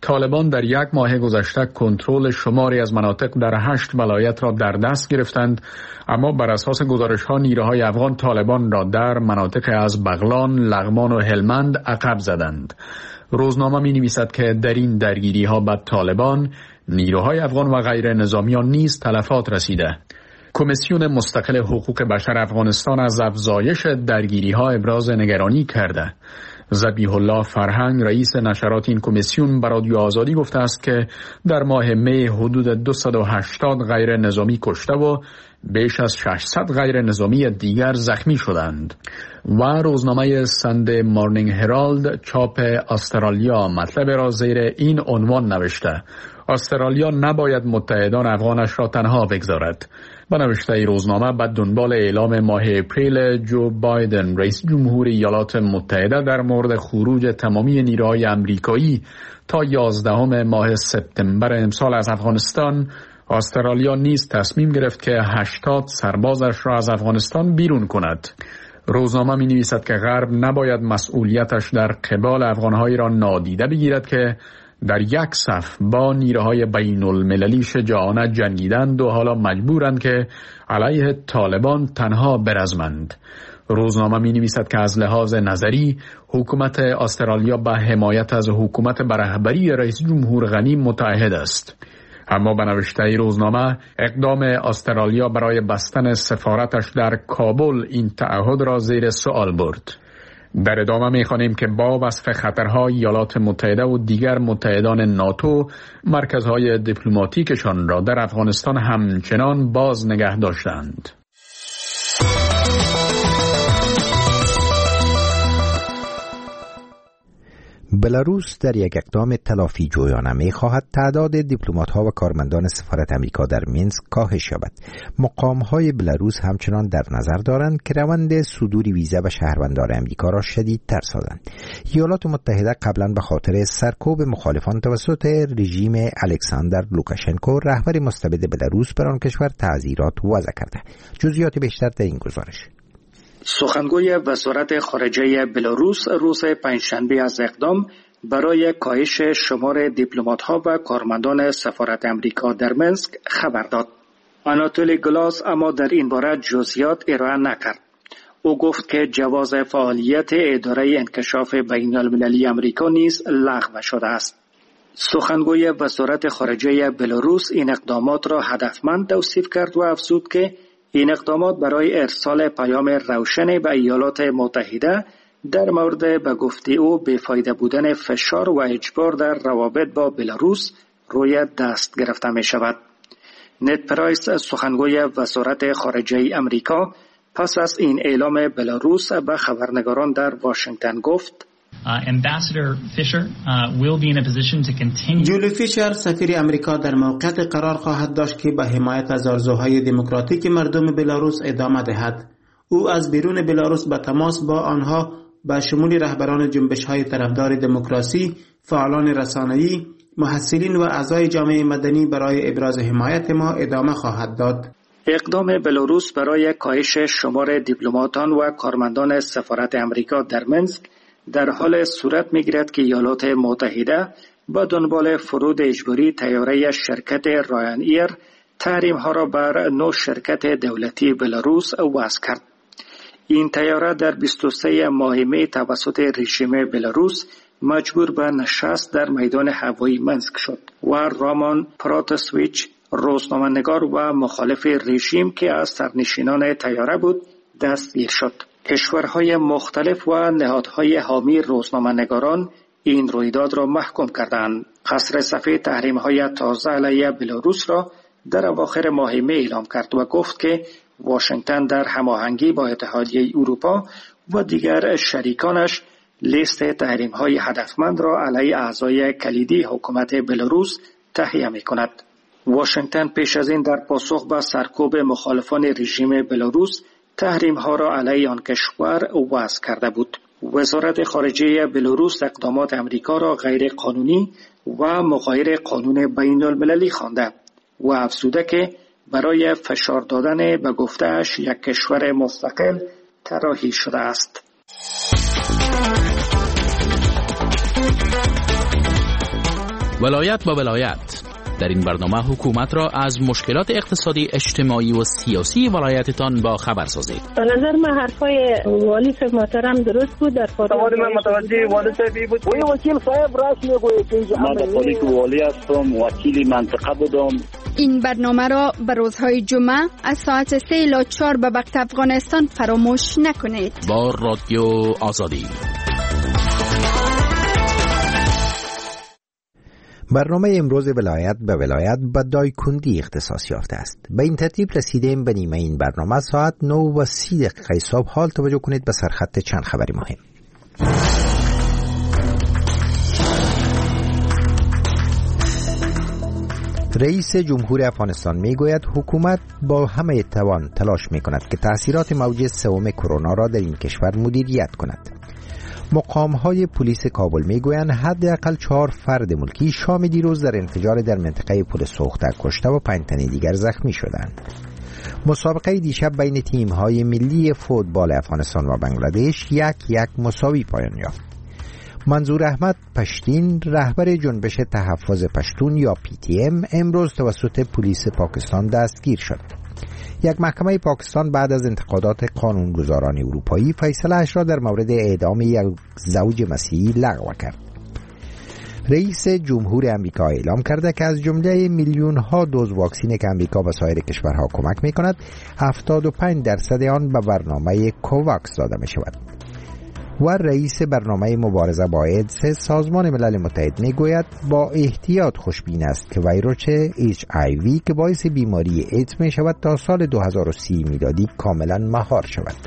طالبان در 1 ماه گذشته کنترل شماری از مناطق در 8 ولایت را در دست گرفتند، اما بر اساس گزارش‌ها نیروهای افغان طالبان را در مناطق از بغلان، لغمان و هلمند عقب زدند. روزنامه می‌نویسد که در این درگیری‌ها به طالبان، نیروهای افغان و غیر نظامیان نیز تلفات رسیده. کمیسیون مستقل حقوق بشر افغانستان از افزایش درگیری‌ها ابراز نگرانی کرده. ذبیح الله فرهنگ رئیس نشرات این کمیسیون به رادیو آزادی گفته است که در ماه می حدود 280 غیر نظامی کشته و بیش از 600 غیر نظامی دیگر زخمی شدند. و روزنامه ساندی مورنینگ هرالد چاپ استرالیا مطلب را زیر این عنوان نوشته: استرالیا نباید متحدان افغانش را تنها بگذارد. به نوشته روزنامه به دنبال اعلام ماه اپریل جو بایدن رئیس جمهور ایالات متحده در مورد خروج تمامی نیروهای امریکایی تا 11 ماه سپتامبر امسال از افغانستان، استرالیا نیز تصمیم گرفت که 80 سربازش را از افغانستان بیرون کند. روزنامه می نویسد که غرب نباید مسئولیتش در قبال افغانهایی را نادیده بگیرد که در یک صف با نیروهای بین المللی شجاعانه جنگیدند و حالا مجبورند که علیه طالبان تنها برزمند. روزنامه می نویسد که از لحاظ نظری حکومت استرالیا به حمایت از حکومت به رهبری رئیس جمهور غنی متعهد است. اما به نوشته روزنامه اقدام استرالیا برای بستن سفارتش در کابل این تعهد را زیر سوال برد. در ادامه می‌خوانیم که با وصف خطرهای ایالات متحده و دیگر متحدان ناتو مرکزهای دیپلماتیکشان را در افغانستان همچنان باز نگه داشتند. بلاروس در یک اقدام تلافی جویانه می خواهد تعداد دیپلمات‌ها و کارمندان سفارت امریکا در مینسک کاهش یابد. مقام‌های بلاروس همچنان در نظر دارند که روند صدور ویزا به شهروندان امریکا را شدیدتر سازند. ایالات متحده قبلا به خاطر سرکوب مخالفان توسط رژیم الکساندر لوکاشنکو رهبر مستبد بلاروس بر آن کشور تعزیرات وضع کرده. جزئیات بیشتر در این گزارش. سخنگوی وزارت خارجه بلاروس روز پنجشنبه از اقدام برای کاهش شمار دیپلمات‌ها و کارمندان سفارت امریکا در مینسک خبر داد. آناتولی گلاس اما در این باره جزئیات ارائه نکرد. او گفت که جواز فعالیت اداره انکشاف بین المللی امریکا نیز لغو شده است. سخنگوی وزارت خارجه بلاروس این اقدامات را هدفمند توصیف کرد و افزود که این اقدامات برای ارسال پیام روشن به ایالات متحده در مورد به گفته او بی‌فایده بودن فشار و اجبار در روابط با بلاروس روی دست گرفته می شود. نت پرایس سخنگوی وزارت خارجه امریکا پس از این اعلام بلاروس به خبرنگاران در واشنگتن گفت: جولی فیشر سفیر امریکا در موقعیت قرار خواهد داشت که به حمایت از آرزوهای دموکراتیک مردم بلاروس ادامه دهد. او از بیرون بلاروس به تماس با آنها به شمول رهبران جنبش‌های طرفدار دموکراسی، فعالان رسانه‌ای، محصلین و اعضای جامعه مدنی برای ابراز حمایت ما ادامه خواهد داد. اقدام بلاروس برای کاهش شمار دیپلماتان و کارمندان سفارت امریکا در مینسک در حال صورت می‌گیرد که ایالات متحده با دنبال فرود اجباری طیاره شرکت رایان ایر تحریم‌ها را بر 9 شرکت دولتی بلاروس وضع کرد. این طیاره در 23 ماه می توسط رژیم بلاروس مجبور به نشست در میدان هوایی مینسک شد و رامان پراتسویچ روزنامه‌نگار و مخالف رژیم که از سرنشینان طیاره بود دستگیر شد. کشورهای مختلف و نهادهای حامی روزنامه‌نگاران این رویداد را محکوم کردند. قصر سفید تحریم‌های تازه علیه بلاروس را در اواخر ماه می اعلام کرد و گفت که واشنگتن در هماهنگی با اتحادیه اروپا و دیگر شریکانش لیست تحریم‌های هدفمند را علیه اعضای کلیدی حکومت بلاروس تهیه می‌کند. واشنگتن پیش از این در پاسخ به سرکوب مخالفان رژیم بلاروس تحریم‌ها را علیه آن کشور وضع کرده بود. وزارت خارجه بلاروس اقدامات امریکا را غیر قانونی و مغایر قانون بین المللی خوانده و افزوده که برای فشار دادن به گفته‌اش یک کشور مستقل طراحی شده است. ولایت با ولایت. در این برنامه حکومت را از مشکلات اقتصادی، اجتماعی و سیاسی ولایتتان با خبر سازید. به نظر من حرفای والی صاحب محترم درست بود. در سوال من متوجه والی صاحب بود. وکیل صاحب راست میگه که من در حالی که والی هستم، وکیل منطقه بودم. این برنامه را به روزهای جمعه از ساعت 3 الی 4 به وقت افغانستان فراموش نکنید. با رادیو آزادی. برنامه امروز ولایت به ولایت به دایکندی اختصاص یافته است. به این ترتیب رسیدیم به نیمه این برنامه. ساعت 9:30 صبح. حال توجه کنید به سرخط چند خبری مهم. رئیس جمهور افغانستان میگوید حکومت با همه توان تلاش میکند که تأثیرات موج سوم کرونا را در این کشور مدیریت کند. مقام‌های پلیس کابل میگویند حداقل 4 فرد ملکی شام دیروز در انفجار در منطقه پل سوخته کشته و 5 تن دیگر زخمی شدند. مسابقه دیشب بین تیم‌های ملی فوتبال افغانستان و بنگلادش 1-1 مساوی پایان یافت. منظور احمد پشتین، رهبر جنبش تحفظ پشتون یا PTM، امروز توسط پلیس پاکستان دستگیر شد. یک محکمه پاکستان بعد از انتقادات قانونگذاران اروپایی فیصله‌اش را در مورد اعدام یک زوج مسیحی لغو کرد. رئیس جمهور امریکا اعلام کرده که از جمله میلیون‌ها دوز واکسینی که امریکا به سایر کشورها کمک می‌کند، 75% آن به برنامه کوواکس داده می‌شود. و رئیس برنامه مبارزه با ایدز سازمان ملل متحد میگوید با احتیاط خوشبین است که ویروس HIV که باعث بیماری ایدز می شود تا سال 2030 میلادی کاملا مهار شود.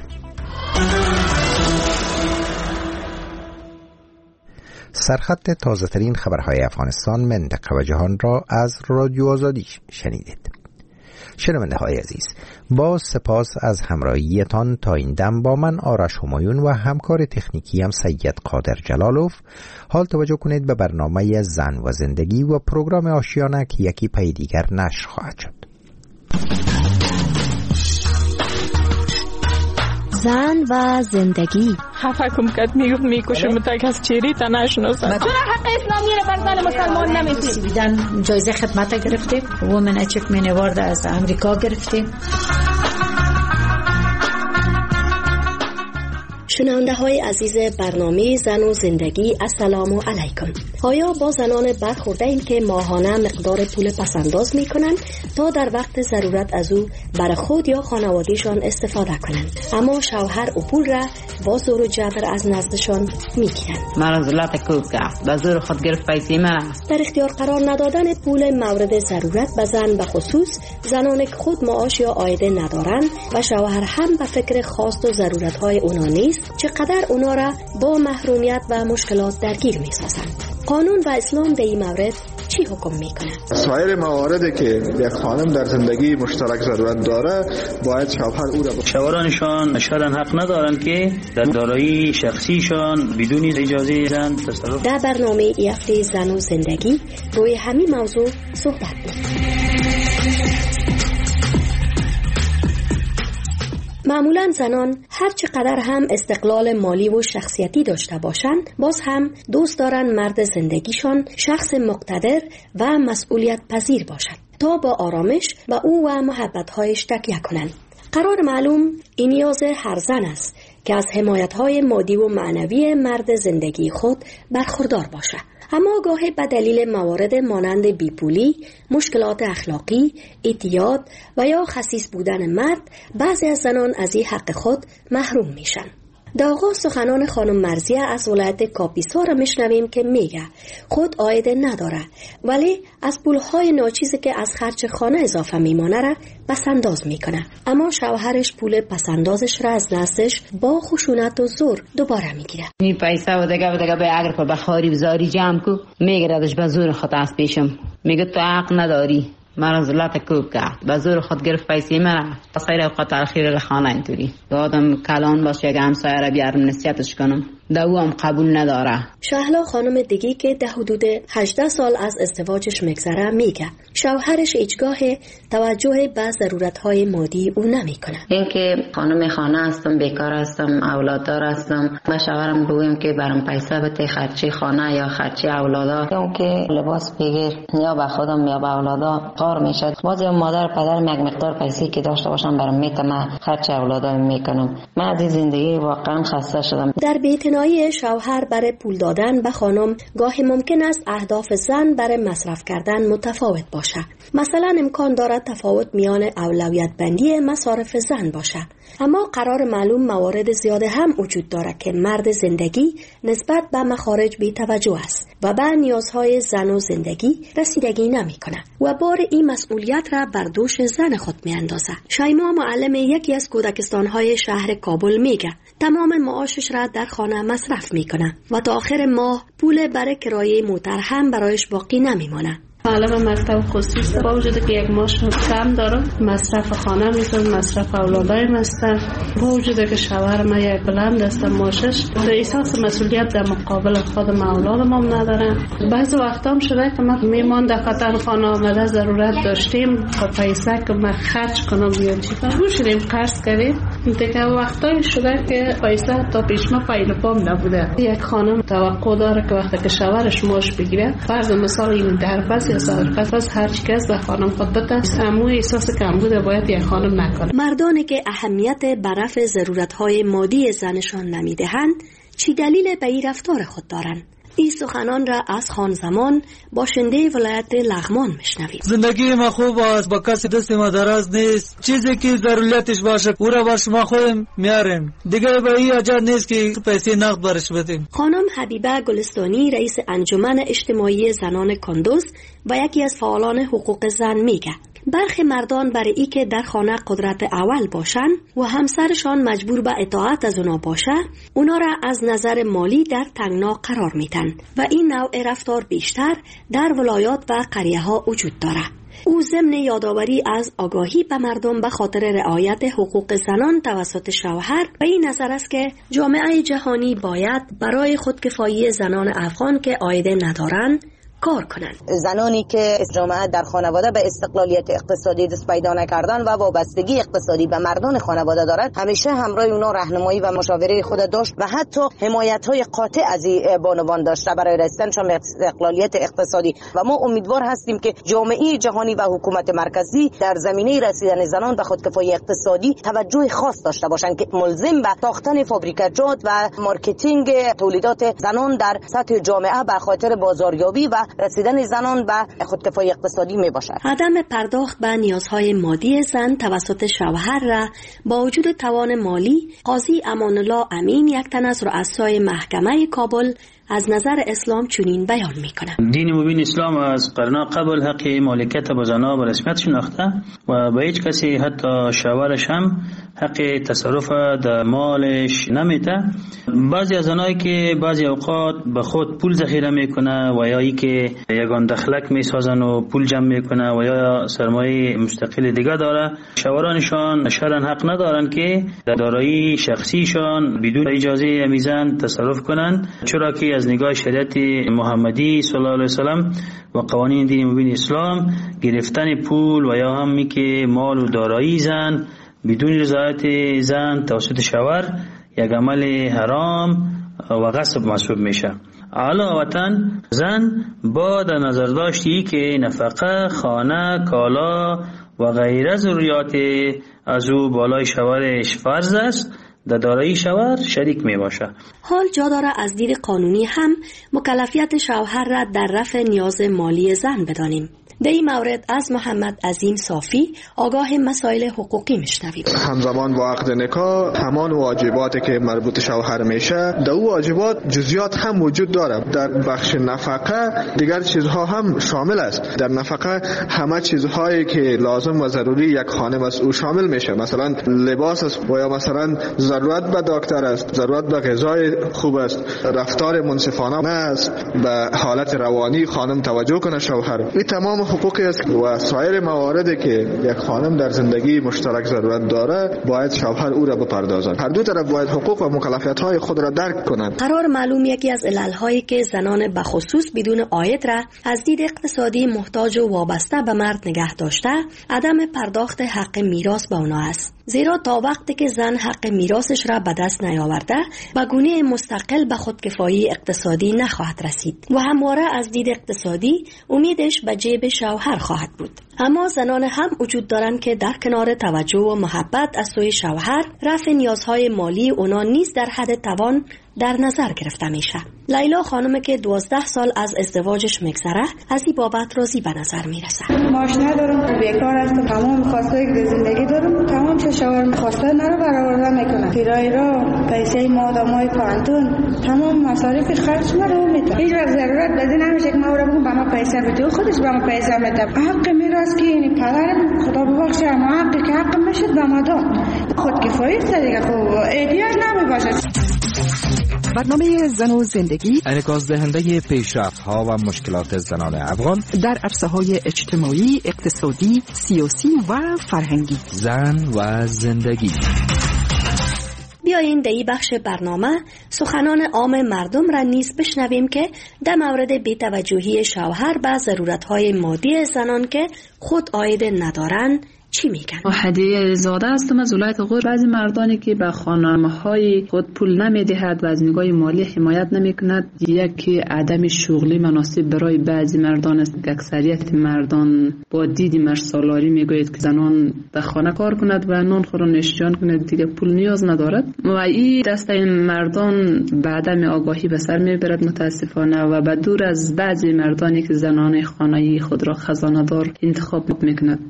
سرخط تازه ترین خبرهای افغانستان، منطقه و جهان را از رادیو آزادی شنیدید. شنونده های عزیز، با سپاس از همراهیتان تا این دم با من آرش همایون و همکار تکنیکی هم سید قادر جلالوف. حال توجه کنید به برنامه زن و زندگی و پروگرام آشیانه که یکی پی دیگر نشر خواهد شد. زن و زندگی. خفه کم کد میکشه متک از چیری تا نشناسن. چرا حق اسلامی رو بر زن مسلمان نمیدی؟ بیدن جایزه خدمت گرفتیم، وومن اچیومنت اوارد از امریکا گرفتیم. شنونده های عزیز برنامه زن و زندگی، السلام علیکم. آیا با زنان برخورده ایم که ماهانه مقدار پول پسنداز می کنند تا در وقت ضرورت از او برای خود یا خانوادهشان استفاده کنند، اما شوهر او پول را با زور و جبر از نزدشان می گیرند؟ من از لط کوب کرد، به زور خود گرفت پیسی من. در اختیار قرار ندادن پول مورد ضرورت به زن، به خصوص زنان که خود معاش یا عایده ندارند و شوهر هم به فکر خواست و ضرورت های اونا نیست، چقدر اونا را با محرومیت و مشکلات درگیر می سازند. قانون و اسلام در این مورد چی حکم میکنه؟ سایر مواردی که یک خانم در زندگی مشترک ضرورت داره باید شوهر او را شوهرانشان شرعاً حق ندارند که در دارایی شخصیشان بدون اجازه زن تصرف. در برنامه ای هفته زن و زندگی روی همین موضوع صحبت می‌کنیم. معمولاً زنان هر چقدر هم استقلال مالی و شخصیتی داشته باشند، باز هم دوست دارن مرد زندگیشان شخص مقتدر و مسئولیت پذیر باشد تا با آرامش و او و محبت‌هایش تکیه کنند. قرار معلوم این نیاز هر زن است که از حمایت‌های مادی و معنوی مرد زندگی خود برخوردار باشد. اما گاهی به دلیل موارد مانند بیپولی، مشکلات اخلاقی، اعتیاد و یا خسیس بودن مرد، بعضی از زنان از این حق خود محروم میشن. در آغاز سخنان خانم مرزیه از ولایت کاپیسا را میشنویم که میگه خود عایده نداره ولی از پولهای ناچیزی که از خرج خانه اضافه میمانه را پسنداز میکنه، اما شوهرش پول پسندازش را از دستش با خشونت و زور دوباره میگیره. این پیسه و دیگه به اگر پر بخاری بزاری جمع کو میگردش به زور خود از پیشم، میگه تو حق نداری، من از لط کوب کرد، به زور خود گرفت پیسی من. سایر اوقات اخیر خانه اینطوری آدم کلان باشه که همسایه را بیارم نصیحتش کنم، در او هم قبول نداره. شهلا خانم دیگی که در حدود 18 سال از ازدواجش میگذره میگه شوهرش هیچگاه توجه به ضرورت‌های مادی او نمیکنه. اینکه خانم خانه هستم، بیکار هستم، اولاددار هستم، با شوهرم بگویم که برام پیسه بده خرچی خانه یا خرچی اولادا، یا که لباس بگیر یا به خودم یا به اولادا کار میشه. باز مادر پدر یک مقدار پیسه که داشته باشم برام میتونه خرچ اولادا میکنم. من از این زندگی واقعا خسته شدم. در بی‌اعتنایی شوهر برای پول دادن به خانم گاهی ممکن است اهداف زن برای مصرف کردن متفاوت باشه. مثلا امکان دارد تفاوت میان اولویت بندی مصارف زن باشه، اما قرار معلوم موارد زیاده هم وجود دارد که مرد زندگی نسبت به مخارج بی توجه است و به نیازهای زن و زندگی رسیدگی نمی کنه و بار این مسئولیت را بر دوش زن خود می اندازه. شیما معلم یکی از کودکستانهای شهر کابل میگه تمام معاشش را در خانه مصرف میکنه و تا آخر ماه پول برای کرایه موتر هم برایش باقی نمیمونه. معلم مکتب خصوصی با وجود که یک معاش کم دارم، مصرف خانه میتونم، مصرف اولادایم هستم، با وجود که شوهر ما یک بلند است معاشش، احساس مسئولیت در مقابل خودم اولادم هم ندارم. بعضی وقتا هم شده که من میمان در خاطر خانه آمده ضرورت داشتیم و پیسه که من خرج کنم یا چی مجبور شدیم قرض کردیم. دیگه وقتایی شده که پیسه تا پیش ما پایل پام نبوده. یک خانم توقع داره که وقتی که شوهرش معاش بگیره، فرض مثال این در پس هر کس به خانم خود بده، اما احساس کمبود باید یک خانم نکنه. مردانی که اهمیت به رفع ضرورت‌های مادی زنشان نمیدهند چی دلیل به این رفتار خود دارند؟ این سخنان را از خان زمان باشنده ولایت لغمان میشنویم. زندگی ما خوب است، با کسی دست ما دراز نیست، چیزی که ضرورتش باشه او را با شما خودم میاریم، دیگه به این حاجت نیست که پیسه نقد برش بدیم. خانم حبیبه گلستانی رئیس انجمن اجتماعی زنان کندوز و یکی از فعالان حقوق زن میگه برخی مردان برای ای که در خانه قدرت اول باشن و همسرشان مجبور به اطاعت از اونا باشه، اونا را از نظر مالی در تنگنا قرار میتن و این نوع رفتار بیشتر در ولایات و قریه ها وجود داره. او ضمن یادآوری از آگاهی به مردم به خاطر رعایت حقوق زنان توسط شوهر و این نظر است که جامعه جهانی باید برای خودکفایی زنان افغان که عایده ندارند کار کنند. زنانی که جامعه در خانواده به استقلالیت اقتصادی دست پیدا نکردن و وابستگی اقتصادی به مردان خانواده دارند، همیشه همراه اونا راهنمایی و مشاوره خود داشت و حتی حمایت‌های قاطع از بانوان داشته برای رسیدنشان به استقلالیت اقتصادی و ما امیدوار هستیم که جامعه جهانی و حکومت مرکزی در زمینه رسیدن زنان به خودکفایی اقتصادی توجه خاص داشته باشند که ملزم به ساختن فابریکات و مارکتینگ تولیدات زنان در سطح جامعه به خاطر بازاریابی و رسیدن زنان به خودکفایی اقتصادی می باشد. عدم پرداخت به نیازهای مادی زن توسط شوهر را با وجود توان مالی، قاضی امان الله امین یک تن از رؤسای محکمه کابل از نظر اسلام چنین بیان میکنه. دین مبین اسلام از قرن قبل حق مالکیت به زنها به رسمیت شناخته و به هیچ کسی حتی شوهرش هم حق تصرف در مالش نمیده. بعضی از زنایی که بعضی اوقات به خود پول ذخیره میکنه و یا ای که یگان دخلک میسازن و پول جمع میکنه و یا سرمایه مستقل دیگه داره، شوهرانشان شرعاً حق ندارن که در دارایی شخصیشان بدون اجازه میزن تصرف کنن، چرا که از نگاه شریعت محمدی صلی الله علیه وسلم و قوانین دین مبین اسلام گرفتن پول و یا هم که مال و دارایی زن بدون رضایت زن توسط شوهر یک عمل حرام و غصب محسوب میشه. علاوه زن با در نظر داشتی که نفقه، خانه، کالا و غیره ضروریات از او بالای شوهرش فرض است، در دارایی شوهر شریک می باشه. حال جا داره از دید قانونی هم مکلفیت شوهر را در رفع نیاز مالی زن بدانیم. در این مورد از محمد عظیم صافی آگاه مسائل حقوقی میشنویم. همزمان با عقد نکاح همان واجباتی که مربوط شوهر میشه، در او واجبات جزئیات هم وجود داره. در بخش نفقه دیگر چیزها هم شامل است. در نفقه همه چیزهایی که لازم و ضروری یک خانم است او شامل میشه، مثلا لباس است و یا مثلا ضرورت به دکتر است، ضرورت به غذای خوب است، رفتار منصفانه است، به حالت روانی خانم توجه کنه شوهر. این تمام حقوقی است و سایر مواردی که یک خانم در زندگی مشترک ضرورت داره باید شوهر او را بپردازد. هر دو طرف باید حقوق و مکلفیت‌های خود را درک کنند. قرار معلوم یکی از علل‌هایی که زنان به خصوص بدون عاید را از دید اقتصادی محتاج و وابسته به مرد نگه داشته عدم پرداخت حق میراث به آنها است. زیرا تا وقتی که زن حق میراثش را به دست نیاورده به گونه مستقل به خودکفایی اقتصادی نخواهد رسید و همواره از دید اقتصادی امیدش به جیب شوهر خواهد بود. اما زنان هم وجود دارند که در کنار توجه و محبت از سوی شوهر رفع نیازهای مالی اونا نیز در حد توان در نظر گرفته میشه. لیلا خانم که 12 سال از ازدواجش میگذره از این بابت راضی به نظر میرسه. معاش ندارم، بیکار هستم، تمام خواسته که زندگی دارم، تمام چه شوهر میخواسته مرا برآورده میکنه. کرایه را، پیسه ما دامای پانتون، تمام مصارف خرج مرا میده. هیچ وقت ضرورت بده نمیشه که ما رو بگم به ما پیسه بده، خودش به ما پیسه میده. حق میراث که این پدرم خدا ببخشه اما حقی که حق میشد به ما داد. خودکفایی است دیگه، خب احتیاج نمیباشه. برنامه زن و زندگی انعکاس دهنده پیشرفت‌ها و مشکلات زنان افغان در عرصه‌های اجتماعی، اقتصادی، سیاسی و فرهنگی. زن و زندگی. بیایین در این بخش برنامه سخنان عام مردم را نیز بشنویم که در مورد بی‌توجهی شوهر به ضرورت‌های مادی زنان که خود عاید ندارند چی میگن؟ هدیه زاده هستم از ولایت غور. بعضی مردانی که به خانم‌های خود پول نمیدهد و از نگاه مالی حمایت نمیکند، یکی عدم شغلی مناسب برای بعضی مردان است. اکثریت مردان با دید مرسالاری میگوید که زنان به خانه کار کند و نان خور و نوش جان کند، دیگه پول نیاز ندارد و این دسته مردان به عدم آگاهی به سر میبرد متاسفانه و به دور از بعضی مردانی که زنان خانه‌ای خود را خزانه دار انتخاب میکند.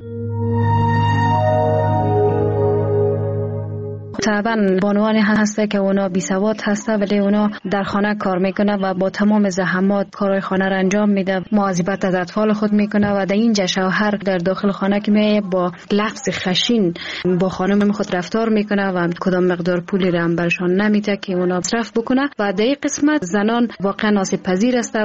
طبعا بانوانی هسته که اونا بی سواد هسته ولی اونا در خانه کار میکنه و با تمام زحمات کارهای خانه را انجام میده، مواظبت از اطفال خود میکنه و در اینجا شوهر در داخل خانه که میه با لفظ خشین با خانم خود رفتار میکنه و کدام مقدار پولی را هم برشان نمیده که اونا مصرف بکنه و در این قسمت زنان واقعا آسیب پذیر هسته.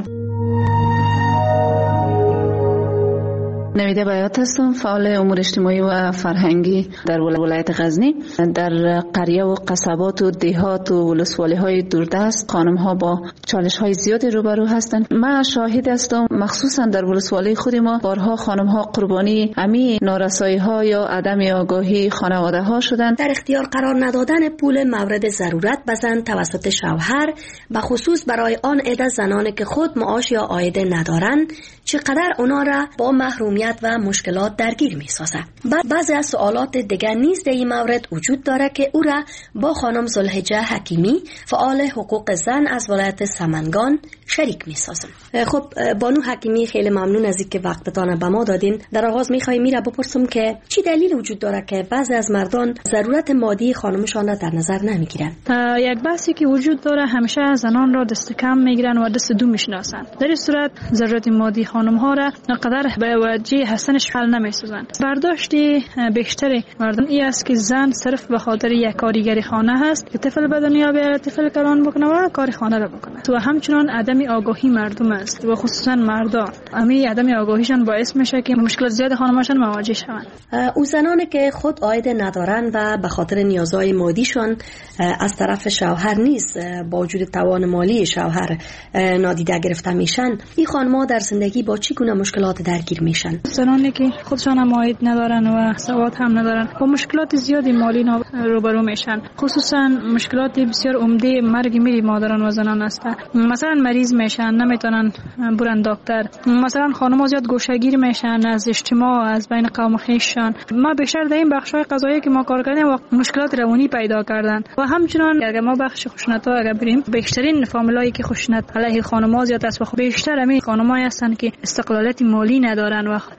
نویده بیات هستم، فعال امور اجتماعی و فرهنگی در ولایت غزنی. در قریه و قصبات و دهات و ولسوالی های دوردست خانم ها با چالش های زیادی روبرو هستند. من شاهد هستم مخصوصا در ولسوالی خود ما بارها خانم ها قربانی امی نارسایی ها یا عدم آگاهی خانواده ها شدند. در اختیار قرار ندادن پول مورد ضرورت به زن توسط شوهر به خصوص برای آن عده زنانی که خود معاش یا عاید ندارند چقدر اونا را با محرومیت و مشکلات درگیر می‌سازه. بعضی از سوالات دیگر نیز در این مورد وجود داره که او را با خانم زلحجه حکیمی فعال حقوق زن از ولایت سمنگان شریک می‌سازم. خب بانو حکیمی خیلی ممنون از اینکه وقتتان به ما دادین. در آغاز می‌خوایم میرا بپرسم که چی دلیل وجود داره که بعضی از مردان ضرورت مادی خانمشان را در نظر نمی‌گیرن؟ یک بحثی که وجود داره همیشه زنان را دست کم می‌گیرن و دست دو می‌شناسن. در این صورت ضرورت مادی خانم‌ها را نقدر به وجه هستنش حل نمی‌سازن. برداشت بیشتر مردم این است که زن صرف به خاطر یک کارگر خانه هست که طفل به دنیا بیاره، طفل کلان بکنه و کار خانه را بکنه. و همچنان عدم آگاهی مردم است و خصوصا مردان. همین عدم آگاهیشان باعث میشه که مشکلات زیاد خانماشان مواجه شوند. او زنانی که خود عاید ندارن و به خاطر نیازهای مادیشان از طرف شوهر نیز با وجود توان مالی شوهر نادیده گرفته میشن، این خانم‌ها در زندگی با چه گونه مشکلات درگیر میشن؟ زنانی که خودشان هم عاید ندارن و سواد هم ندارن با مشکلات زیادی مالی روبرو میشن، خصوصا مشکلات بسیار عمده مرگ میری مادران و زنان است. مثلا مریض میشن، نمیتونن برن دکتر. مثلا خانم‌ها زیاد گوشه‌گیر میشن از اجتماع، از بین قوم خویششان. ما بیشتر در این بخش‌های قضایی که ما کار کردیم مشکلات روانی پیدا کردن و همچنان اگر ما بخش خشونت‌ها اگر بریم، بیشترین فامیلایی که خشونت علیه خانم‌ها زیاد است و بیشتر همین خانم‌ها هستند که استقلالیت مالی ندارن و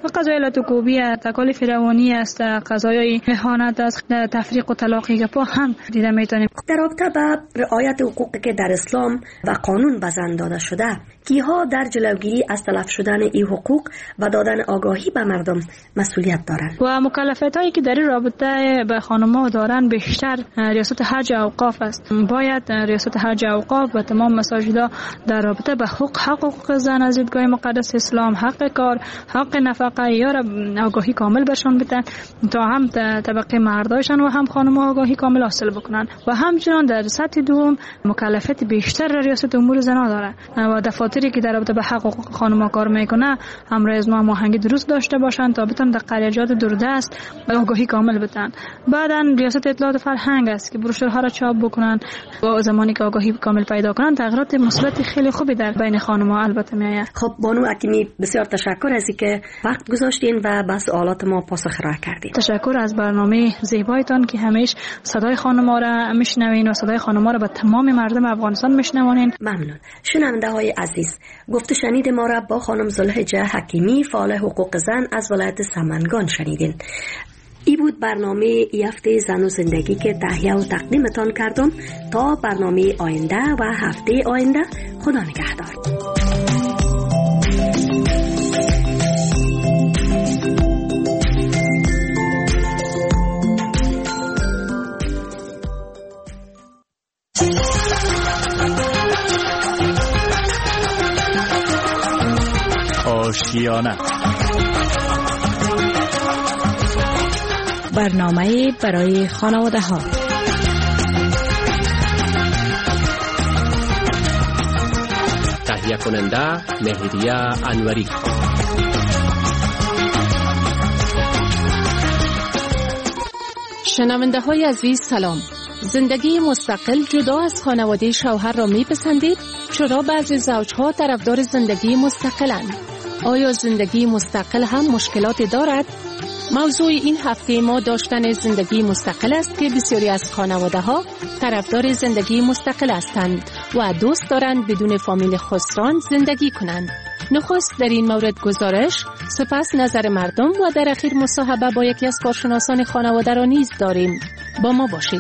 قضای لاتوکوبی تکالیف روانی است، قضایای اهانت است، تفریق و طلاق گپا هم دیده میتونیم. در رابطه با رعایت حقوقی که در اسلام و قانون بزن داده شده، کیها در جلوگیری از تلف شدن این حقوق و دادن آگاهی به مردم مسئولیت دارند؟ و مکلفیت هایی که در رابطه به خانم‌ها دارن بیشتر ریاست حج اوقاف است. باید ریاست حج اوقاف و تمام مساجدها در رابطه به حقوق زن از دیدگاه مقدس اسلام، حق کار، حق نفقه یا آگاهی کامل برشان بدن تا هم طبقه مردایشان و هم خانم‌ها آگاهی کامل حاصل بکنن. و همچنان در سطح دوم مکلفیت بیشتر ریاست امور زنا داره و دفاتری که در رابطه به حقوق خانم‌ها کار میکنه همراه از هماهنگی درست داشته باشن تا بتونن در قریات دوردست آگاهی کامل بدن. بعداً ریاست اطلاعات فرهنگ است که بروشورها را چاپ بکنن و زمانی که آگاهی کامل پیدا کنن تغییرات مثبت خیلی خوبی در بین خانم‌ها البته میآید. خب بانو حکیمی، بسیار تشکر از اینکه وقت گذاشتین و به سوالات ما پاسخ ارائه کردین. تشکر از برنامه زیبایتان که همیشه صدای خانم‌ها را میشنوین و صدای خانم‌ها را به تمام مردم افغانستان میشنوانین. ممنون. شنونده‌های عزیز، گفته شنید ما را با خانم زلحجه حکیمی، فعال حقوق زن از ولایت سمنگان شنیدین. ای بود برنامه ای هفته زن و زندگی که تهیه و تقدیمتان کردم. تا برنامه آینده و هفته آینده، خدا نگهدار. آشیانه، برنامه برای خانواده ها. تهیه کننده مهریه انوری. شنونده های عزیز سلام. زندگی مستقل جدا از خانواده شوهر را میپسندید؟ چرا بعضی زوجها طرفدار زندگی مستقلند؟ آیا زندگی مستقل هم مشکلاتی دارد؟ موضوع این هفته ما داشتن زندگی مستقل است که بسیاری از خانواده ها طرفدار زندگی مستقل هستند و دوست دارند بدون فامیل خسران زندگی کنند. نخست در این مورد گزارش، سپس نظر مردم و در اخیر مصاحبه با یکی از کارشناسان خانواده را نیز داریم. با ما باشید.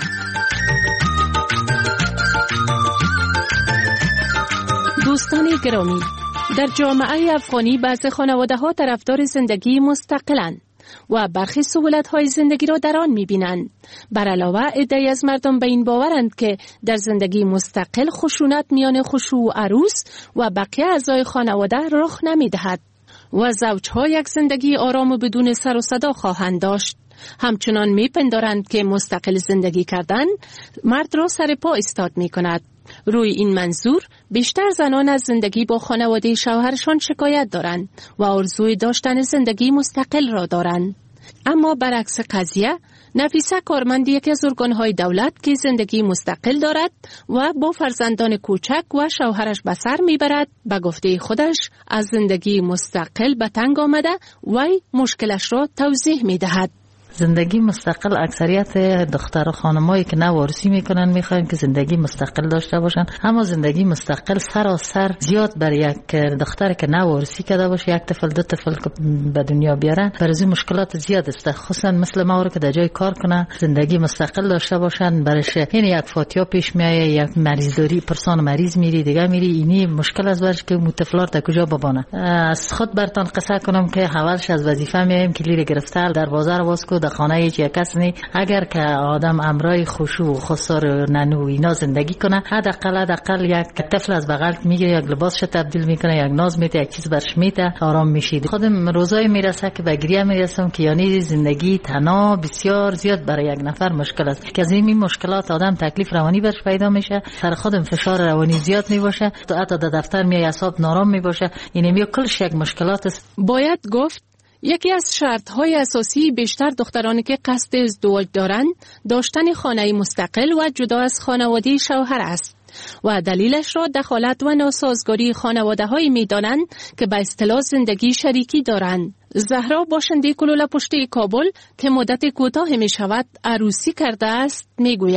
دوستان گرامی، در جامعه افغانی بعضی خانواده ها طرفدار زندگی مستقلند و برخی سهولت‌های زندگی را در آن می‌بینند. بر علاوه عده‌ای از مردم به این باورند که در زندگی مستقل خشونت میان خوشو و عروس و بقیه اعضای خانواده رخ نمی‌دهد و زوج‌ها یک زندگی آرام و بدون سر و صدا خواهند داشت. همچنان می‌پندارند که مستقل زندگی کردن مرد را سر پا ایستاد می‌کند. روی این منظور بیشتر زنان از زندگی با خانواده شوهرشان شکایت دارند و آرزوی داشتن زندگی مستقل را دارند. اما برعکس قضیه، نفیسه کارمند یکی از ارگان‌های دولت که زندگی مستقل دارد و با فرزندان کوچک و شوهرش به سر میبرد، به گفته خودش از زندگی مستقل به تنگ آمده و مشکلش را توضیح میدهد. زندگی مستقل اکثریت دختر و خانمایی که نوارسی میکنن میخواین که زندگی مستقل داشته باشن، اما زندگی مستقل سراسر زیاد برای یک دختر که نوارسی کرده باشه، یک طفل دو طفل که به دنیا بیارن، برای مشکلات زیاد است. خصوصا مثل ما که در جای کار کنه زندگی مستقل داشته باشن، برش یعنی یک فاتیا پیش میایه، یک مریض داری، پرسان مریض میری دیگه میری، اینی مشکل از برش که متفلار تا کجا ببانه. از خود برتان قصه کنم که اولش از وظیفه میایم کلیر گرفته در بازار واسکو در خانه هیچ یک کس نی. اگر که آدم امرای خوشو و خسار ننو اینا زندگی کنه، حداقل یک طفل از بغل میگیره، یک لباسش تبدیل میکنه، یک ناز میده، یک چیز برش میده، آرام میشید. خودم روزای میرسه که به گریه میرسم که یعنی زندگی تنها بسیار زیاد برای یک نفر مشکل است. که از این مشکلات آدم تکلیف روانی برش پیدا میشه، سر خودم فشار روانی زیاد میباشه، حتی در دفتر میای اعصاب نارام میباشه. این میو کلش یک مشکلات است. باید گفت یکی از شرط‌های اساسی بیشتر دخترانی که قصد ازدواج دارند داشتن خانه مستقل و جدا از خانواده شوهر است و دلیلش را دخالت و ناسازگاری خانواده‌هایی می‌دانند که به اصطلاح زندگی شریکی دارند. زهرا باشنده کلوله پشتی کابل که مدت کوتاه می‌شود عروسی کرده است می‌گوید: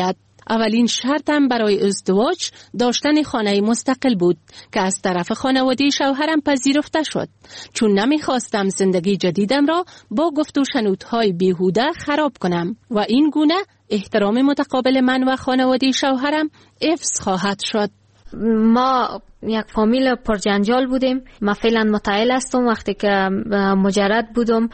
اولین شرطم برای ازدواج داشتن خانه مستقل بود که از طرف خانواده شوهرم پذیرفته شد، چون نمیخواستم زندگی جدیدم را با گفت و شنودهای بیهوده خراب کنم و این گونه احترام متقابل من و خانواده شوهرم حفظ خواهد شد. ما یک فامیل پرجنجال بودیم. من فعلا متعهل هستم. وقتی که مجرد بودم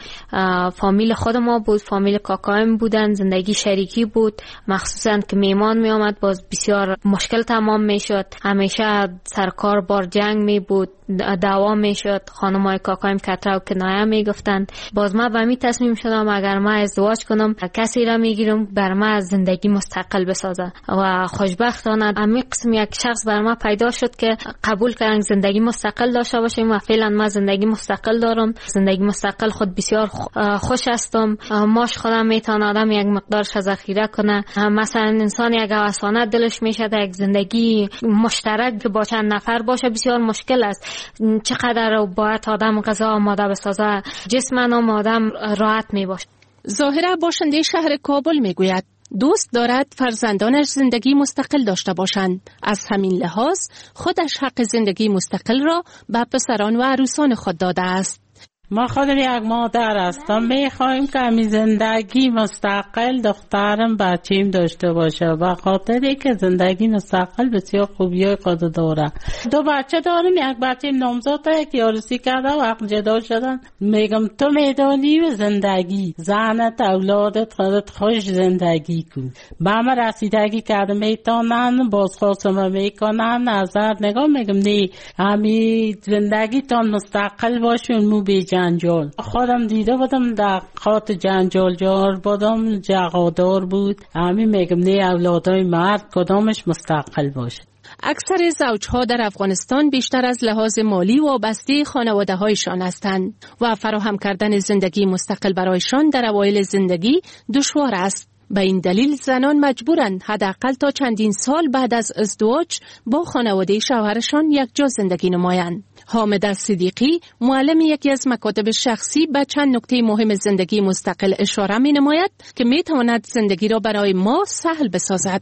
فامیل خود ما بود، فامیل کاکایم بودن، زندگی شریکی بود، مخصوصا که میمان می آمد باز بسیار مشکل تمام می شد. همیشه سرکار بار جنگ می بود، دعوا می شد، خانمای کاکایم کترا و کنایه می گفتند. باز من به می تصمیم شدم اگر من ازدواج کنم کسی را می گیرم بر من زندگی مستقل بسازه و خوشبختانه همین قسم یک شخص بر من پیدا شد که قبول کردن زندگی مستقل داشته باشیم و فعلا من زندگی مستقل دارم. زندگی مستقل خود بسیار خوش هستم. ماش خودم میتونه آدم یک مقدارش ذخیره کنه. مثلا انسان یک هوسانه دلش میشه یک زندگی مشترک که با چند نفر باشه بسیار مشکل است. چقدر باید آدم غذا آماده بسازه، جسم آدم راحت میباشه. ظاهرا باشنده شهر کابل میگوید دوست دارد فرزندانش زندگی مستقل داشته باشند. از همین لحاظ خودش حق زندگی مستقل را به پسران و عروسان خود داده است. ما خودم یک مادر هستم، میخوایم که همین زندگی مستقل دخترم بچیم داشته باشه و خاطری که زندگی مستقل بسیار خوبیای خود داره. 2 بچه دارم، یک بچه نامزاده، یک عروسی کرده و حق جدا شدن. میگم تو میدانی و زندگی زنت اولادت خودت خوش زندگی کن. به همه رسیدگی کرده میتونن بازخواستم میکنن نظر نگاه. میگم نه همین زندگی تان مستقل باشون مو بی جنجال. خودم دیده بودم در خاط جنجال جار بودم، جغادار بود. همین میگم نه اولادای مرد کدامش مستقل باشه. اکثر زوجها در افغانستان بیشتر از لحاظ مالی وابسته خانواده هایشان هستند و فراهم کردن زندگی مستقل برایشان در اوایل زندگی دشوار است. به این دلیل زنان مجبورند حداقل تا چندین سال بعد از ازدواج با خانواده شوهرشان یکجا زندگی نمایند. حامد صدیقی معلم یکی از مکاتب شخصی به چند نکته مهم زندگی مستقل اشاره می نماید که می تواند زندگی را برای ما سهل بسازد.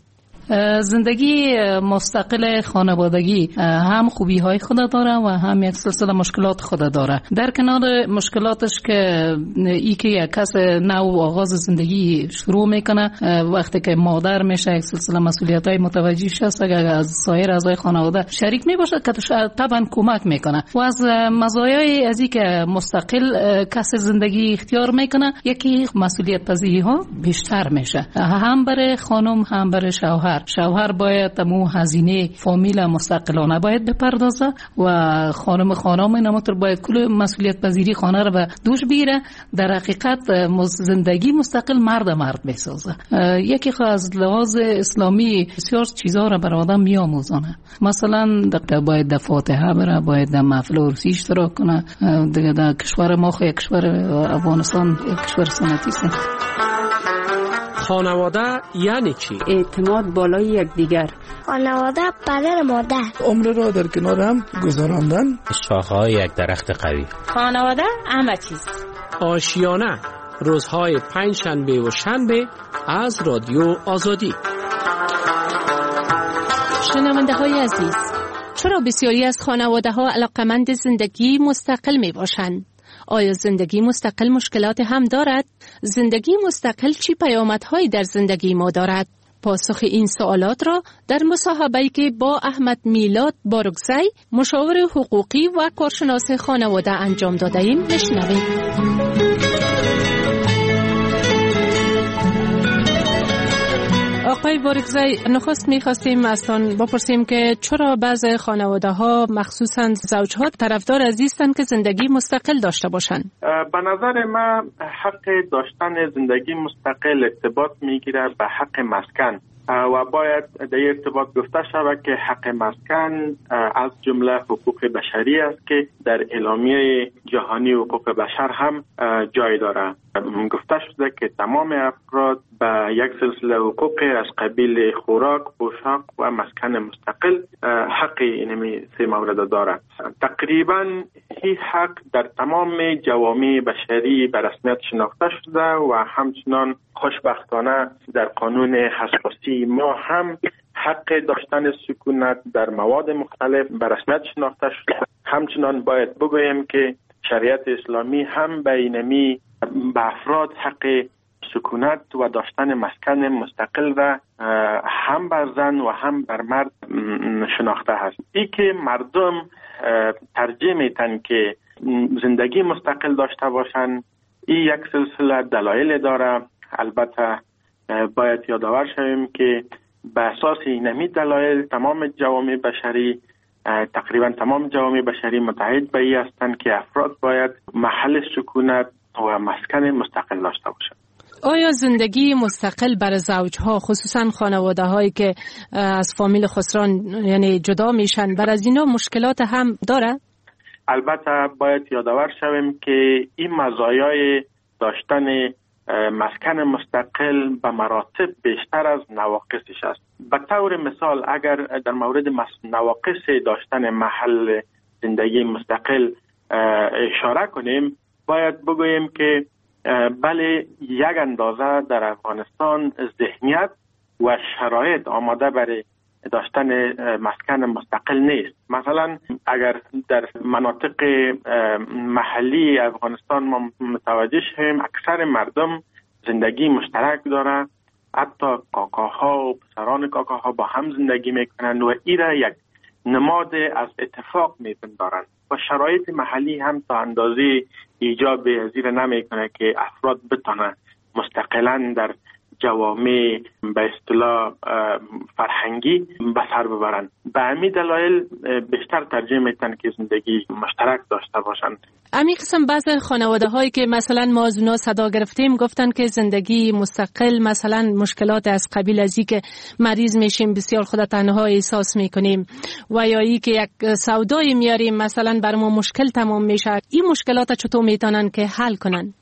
زندگی مستقل خانوادگی هم خوبی های خود داره و هم یک سلسله مشکلات خود داره. در کنار مشکلاتش که ای که یک کس نو آغاز زندگی شروع میکنه وقتی که مادر میشه یک سلسله مسئولیت های متوجه شست اگر از سایر اعضای خانواده شریک میباشه که طبعا کمک میکنه و از مزایای از این که مستقل کس زندگی اختیار میکنه یکی مسئولیت پذیری ها بیشتر میشه، هم برای خانم هم برای شوهر باید تمو هزینه فامیل مستقلانه باید بپردازه و خانم اینمطور باید کل مسئولیت پذیری خانه رو به دوش بیره. در حقیقت زندگی مستقل مرد بسازه. یکی خواهد از لحاظ اسلامی بسیار چیزها رو بر آدم میاموزانه. مثلا باید در فاتحه بره، باید در محفل عرسی اشتراک کنه. دیگه در کشور ما یک کشور افغانستان یک کشور سنتی است. خانواده یعنی چی؟ اعتماد بالای یکدیگر. خانواده پدر مادر. عمر را در کنار هم گذراندن. شاخه‌های یک درخت قوی. خانواده همه چیز. آشیانه روزهای 5 شنبه و شنبه از رادیو آزادی. شنونده های عزیز، چرا بسیاری از خانواده ها علاقمند زندگی مستقل می باشند؟ آیا زندگی مستقل مشکلات هم دارد؟ زندگی مستقل چی پیامدهایی در زندگی ما دارد؟ پاسخ این سوالات را در مصاحبه‌ای که با احمد میلاد بارگزی مشاور حقوقی و کارشناس خانواده انجام داده‌ایم بشنوید. آقای بارگزی، نخست می‌خواستیم ازتان بپرسیم که چرا بعضی خانواده‌ها مخصوصاً زوجها طرفدار از هستند که زندگی مستقل داشته باشند؟ به نظر من حق داشتن زندگی مستقل ارتباط میگیره به حق مسکن و باید در ارتباط گفته شود که حق مسکن از جمله حقوق بشری است که در اعلامیه جهانی حقوق بشر هم جای داره. گفته شده که تمام افراد به یک سلسله حقوق از قبیل خوراک، پوشاک و مسکن مستقل حق اینمی 3 مورد دارد. تقریبا زندگی حق در تمام جوامع بشری به رسمیت شناخته شده و همچنان خوشبختانه در قانون اساسی ما هم حق داشتن سکونت در مواد مختلف به رسمیت شناخته شده. همچنان باید بگویم که شریعت اسلامی هم به افراد حق سکونت و داشتن مسکن مستقل را هم بر زن و هم بر مرد شناخته هست. ای که مردم ترجیح میتن که زندگی مستقل داشته باشن، این یک سلسله دلایل داره. البته باید یادآور شویم که به اساس اینمی دلایل تمام جوامع بشری، تقریبا تمام جوامع بشری متحد به این هستند که افراد باید محل سکونت و مسکن مستقل داشته باشند. آیا زندگی مستقل برای زوجها، خصوصا خانواده هایی که از فامیل خسران یعنی جدا میشن، بر از اینا مشکلات هم داره؟ البته باید یادآور شویم که این مزایای داشتن مسکن مستقل به مراتب بیشتر از نواقصش است. به طور مثال اگر در مورد نواقص داشتن محل زندگی مستقل اشاره کنیم، باید بگوییم که بله، یک اندازه در افغانستان ذهنیت و شرایط آماده برای داشتن مسکن مستقل نیست. مثلا اگر در مناطق محلی افغانستان ما متوجه شویم، اکثر مردم زندگی مشترک داره، حتی کاکاها و پسران کاکاها با هم زندگی میکنند و این را یک نماد از اتفاق میپندارند و شرایط محلی هم تا اندازه ایجاب پذیر نمیکنه که افراد بتونن مستقلا در جوامع به اصطلاح فرهنگی به سر ببرن. به همین دلایل بیشتر ترجیح میتن که زندگی مشترک داشته باشند. امی قسم بعض خانواده هایی که مثلا ما از اونا صدا گرفتیم گفتن که زندگی مستقل مثلا مشکلات از قبیل از این که مریض میشیم، بسیار خود تنها احساس میکنیم، و یا ای که یک سودای میاریم مثلا بر ما مشکل تمام میشه. این مشکلات چطور میتونن که حل کنن؟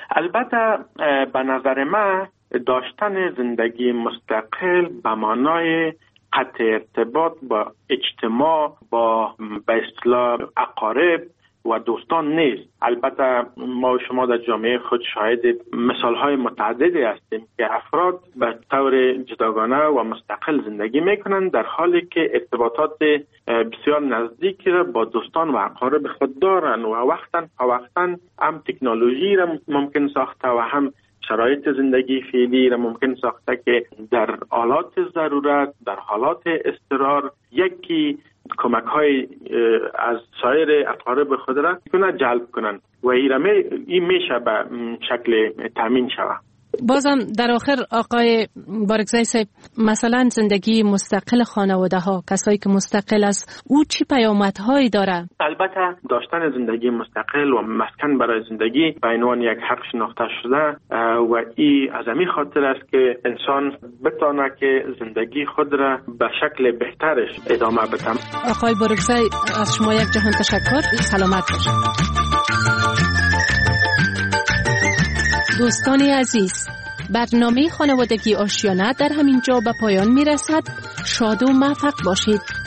البته به نظر من داشتن زندگی مستقل به معنای قطع ارتباط با اجتماع، با به اصطلاح اقارب و دوستان نیست. البته ما و شما در جامعه خود شاهد مثالهای متعددی هستیم که افراد به طور جداگانه و مستقل زندگی میکنند در حالی که ارتباطات بسیار نزدیکی را با دوستان و اقارب خود دارند و وقتاً هم تکنولوژی را ممکن ساخته و هم شرایط زندگی فعلی را ممکن ساخته که در حالات ضرورت، در حالات اضطرار یکی کمک های از سایر اقارب خود را جلب کنند و این میشه به شکل تامین شود. بازم در آخر آقای بارکزای صاحب، مثلا زندگی مستقل خانواده ها، کسایی که مستقل است، او چی پیامدهایی داره؟ البته داشتن زندگی مستقل و مسکن برای زندگی به عنوان یک حق شناخته شده و این از همین خاطر است که انسان بتونه که زندگی خود را به شکل بهترش ادامه بده. آقای بارکزای، از شما یک جهان تشکر. سلامت باشید. دوستان عزیز، برنامه خانوادگی آشیانه در همین جا به پایان می رسد. شاد و موفق باشید.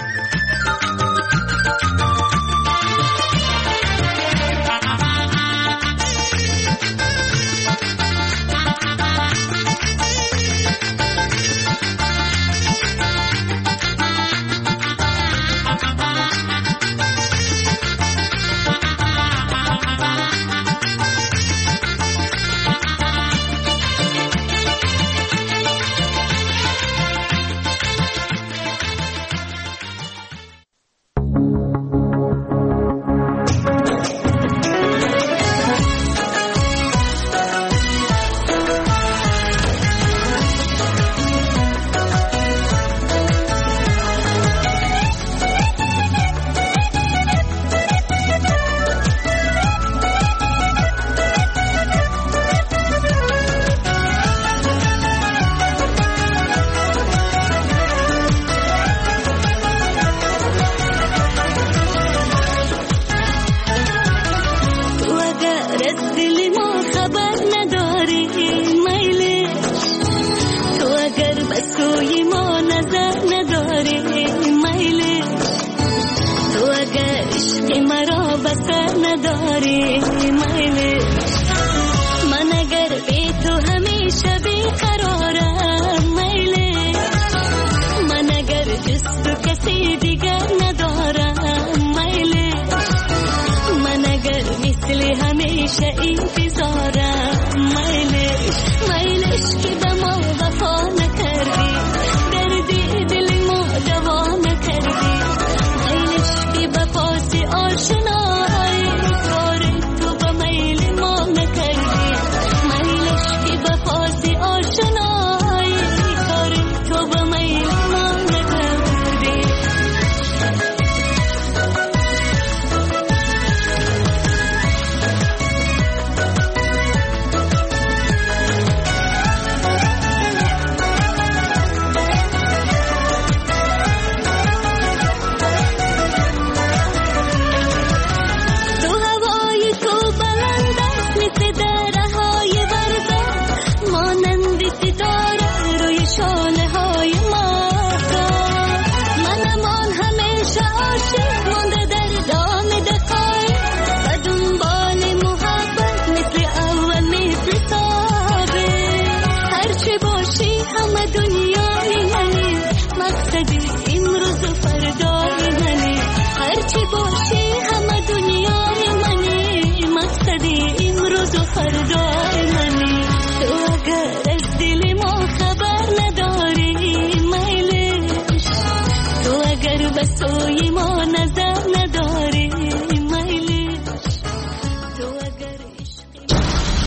انتظارم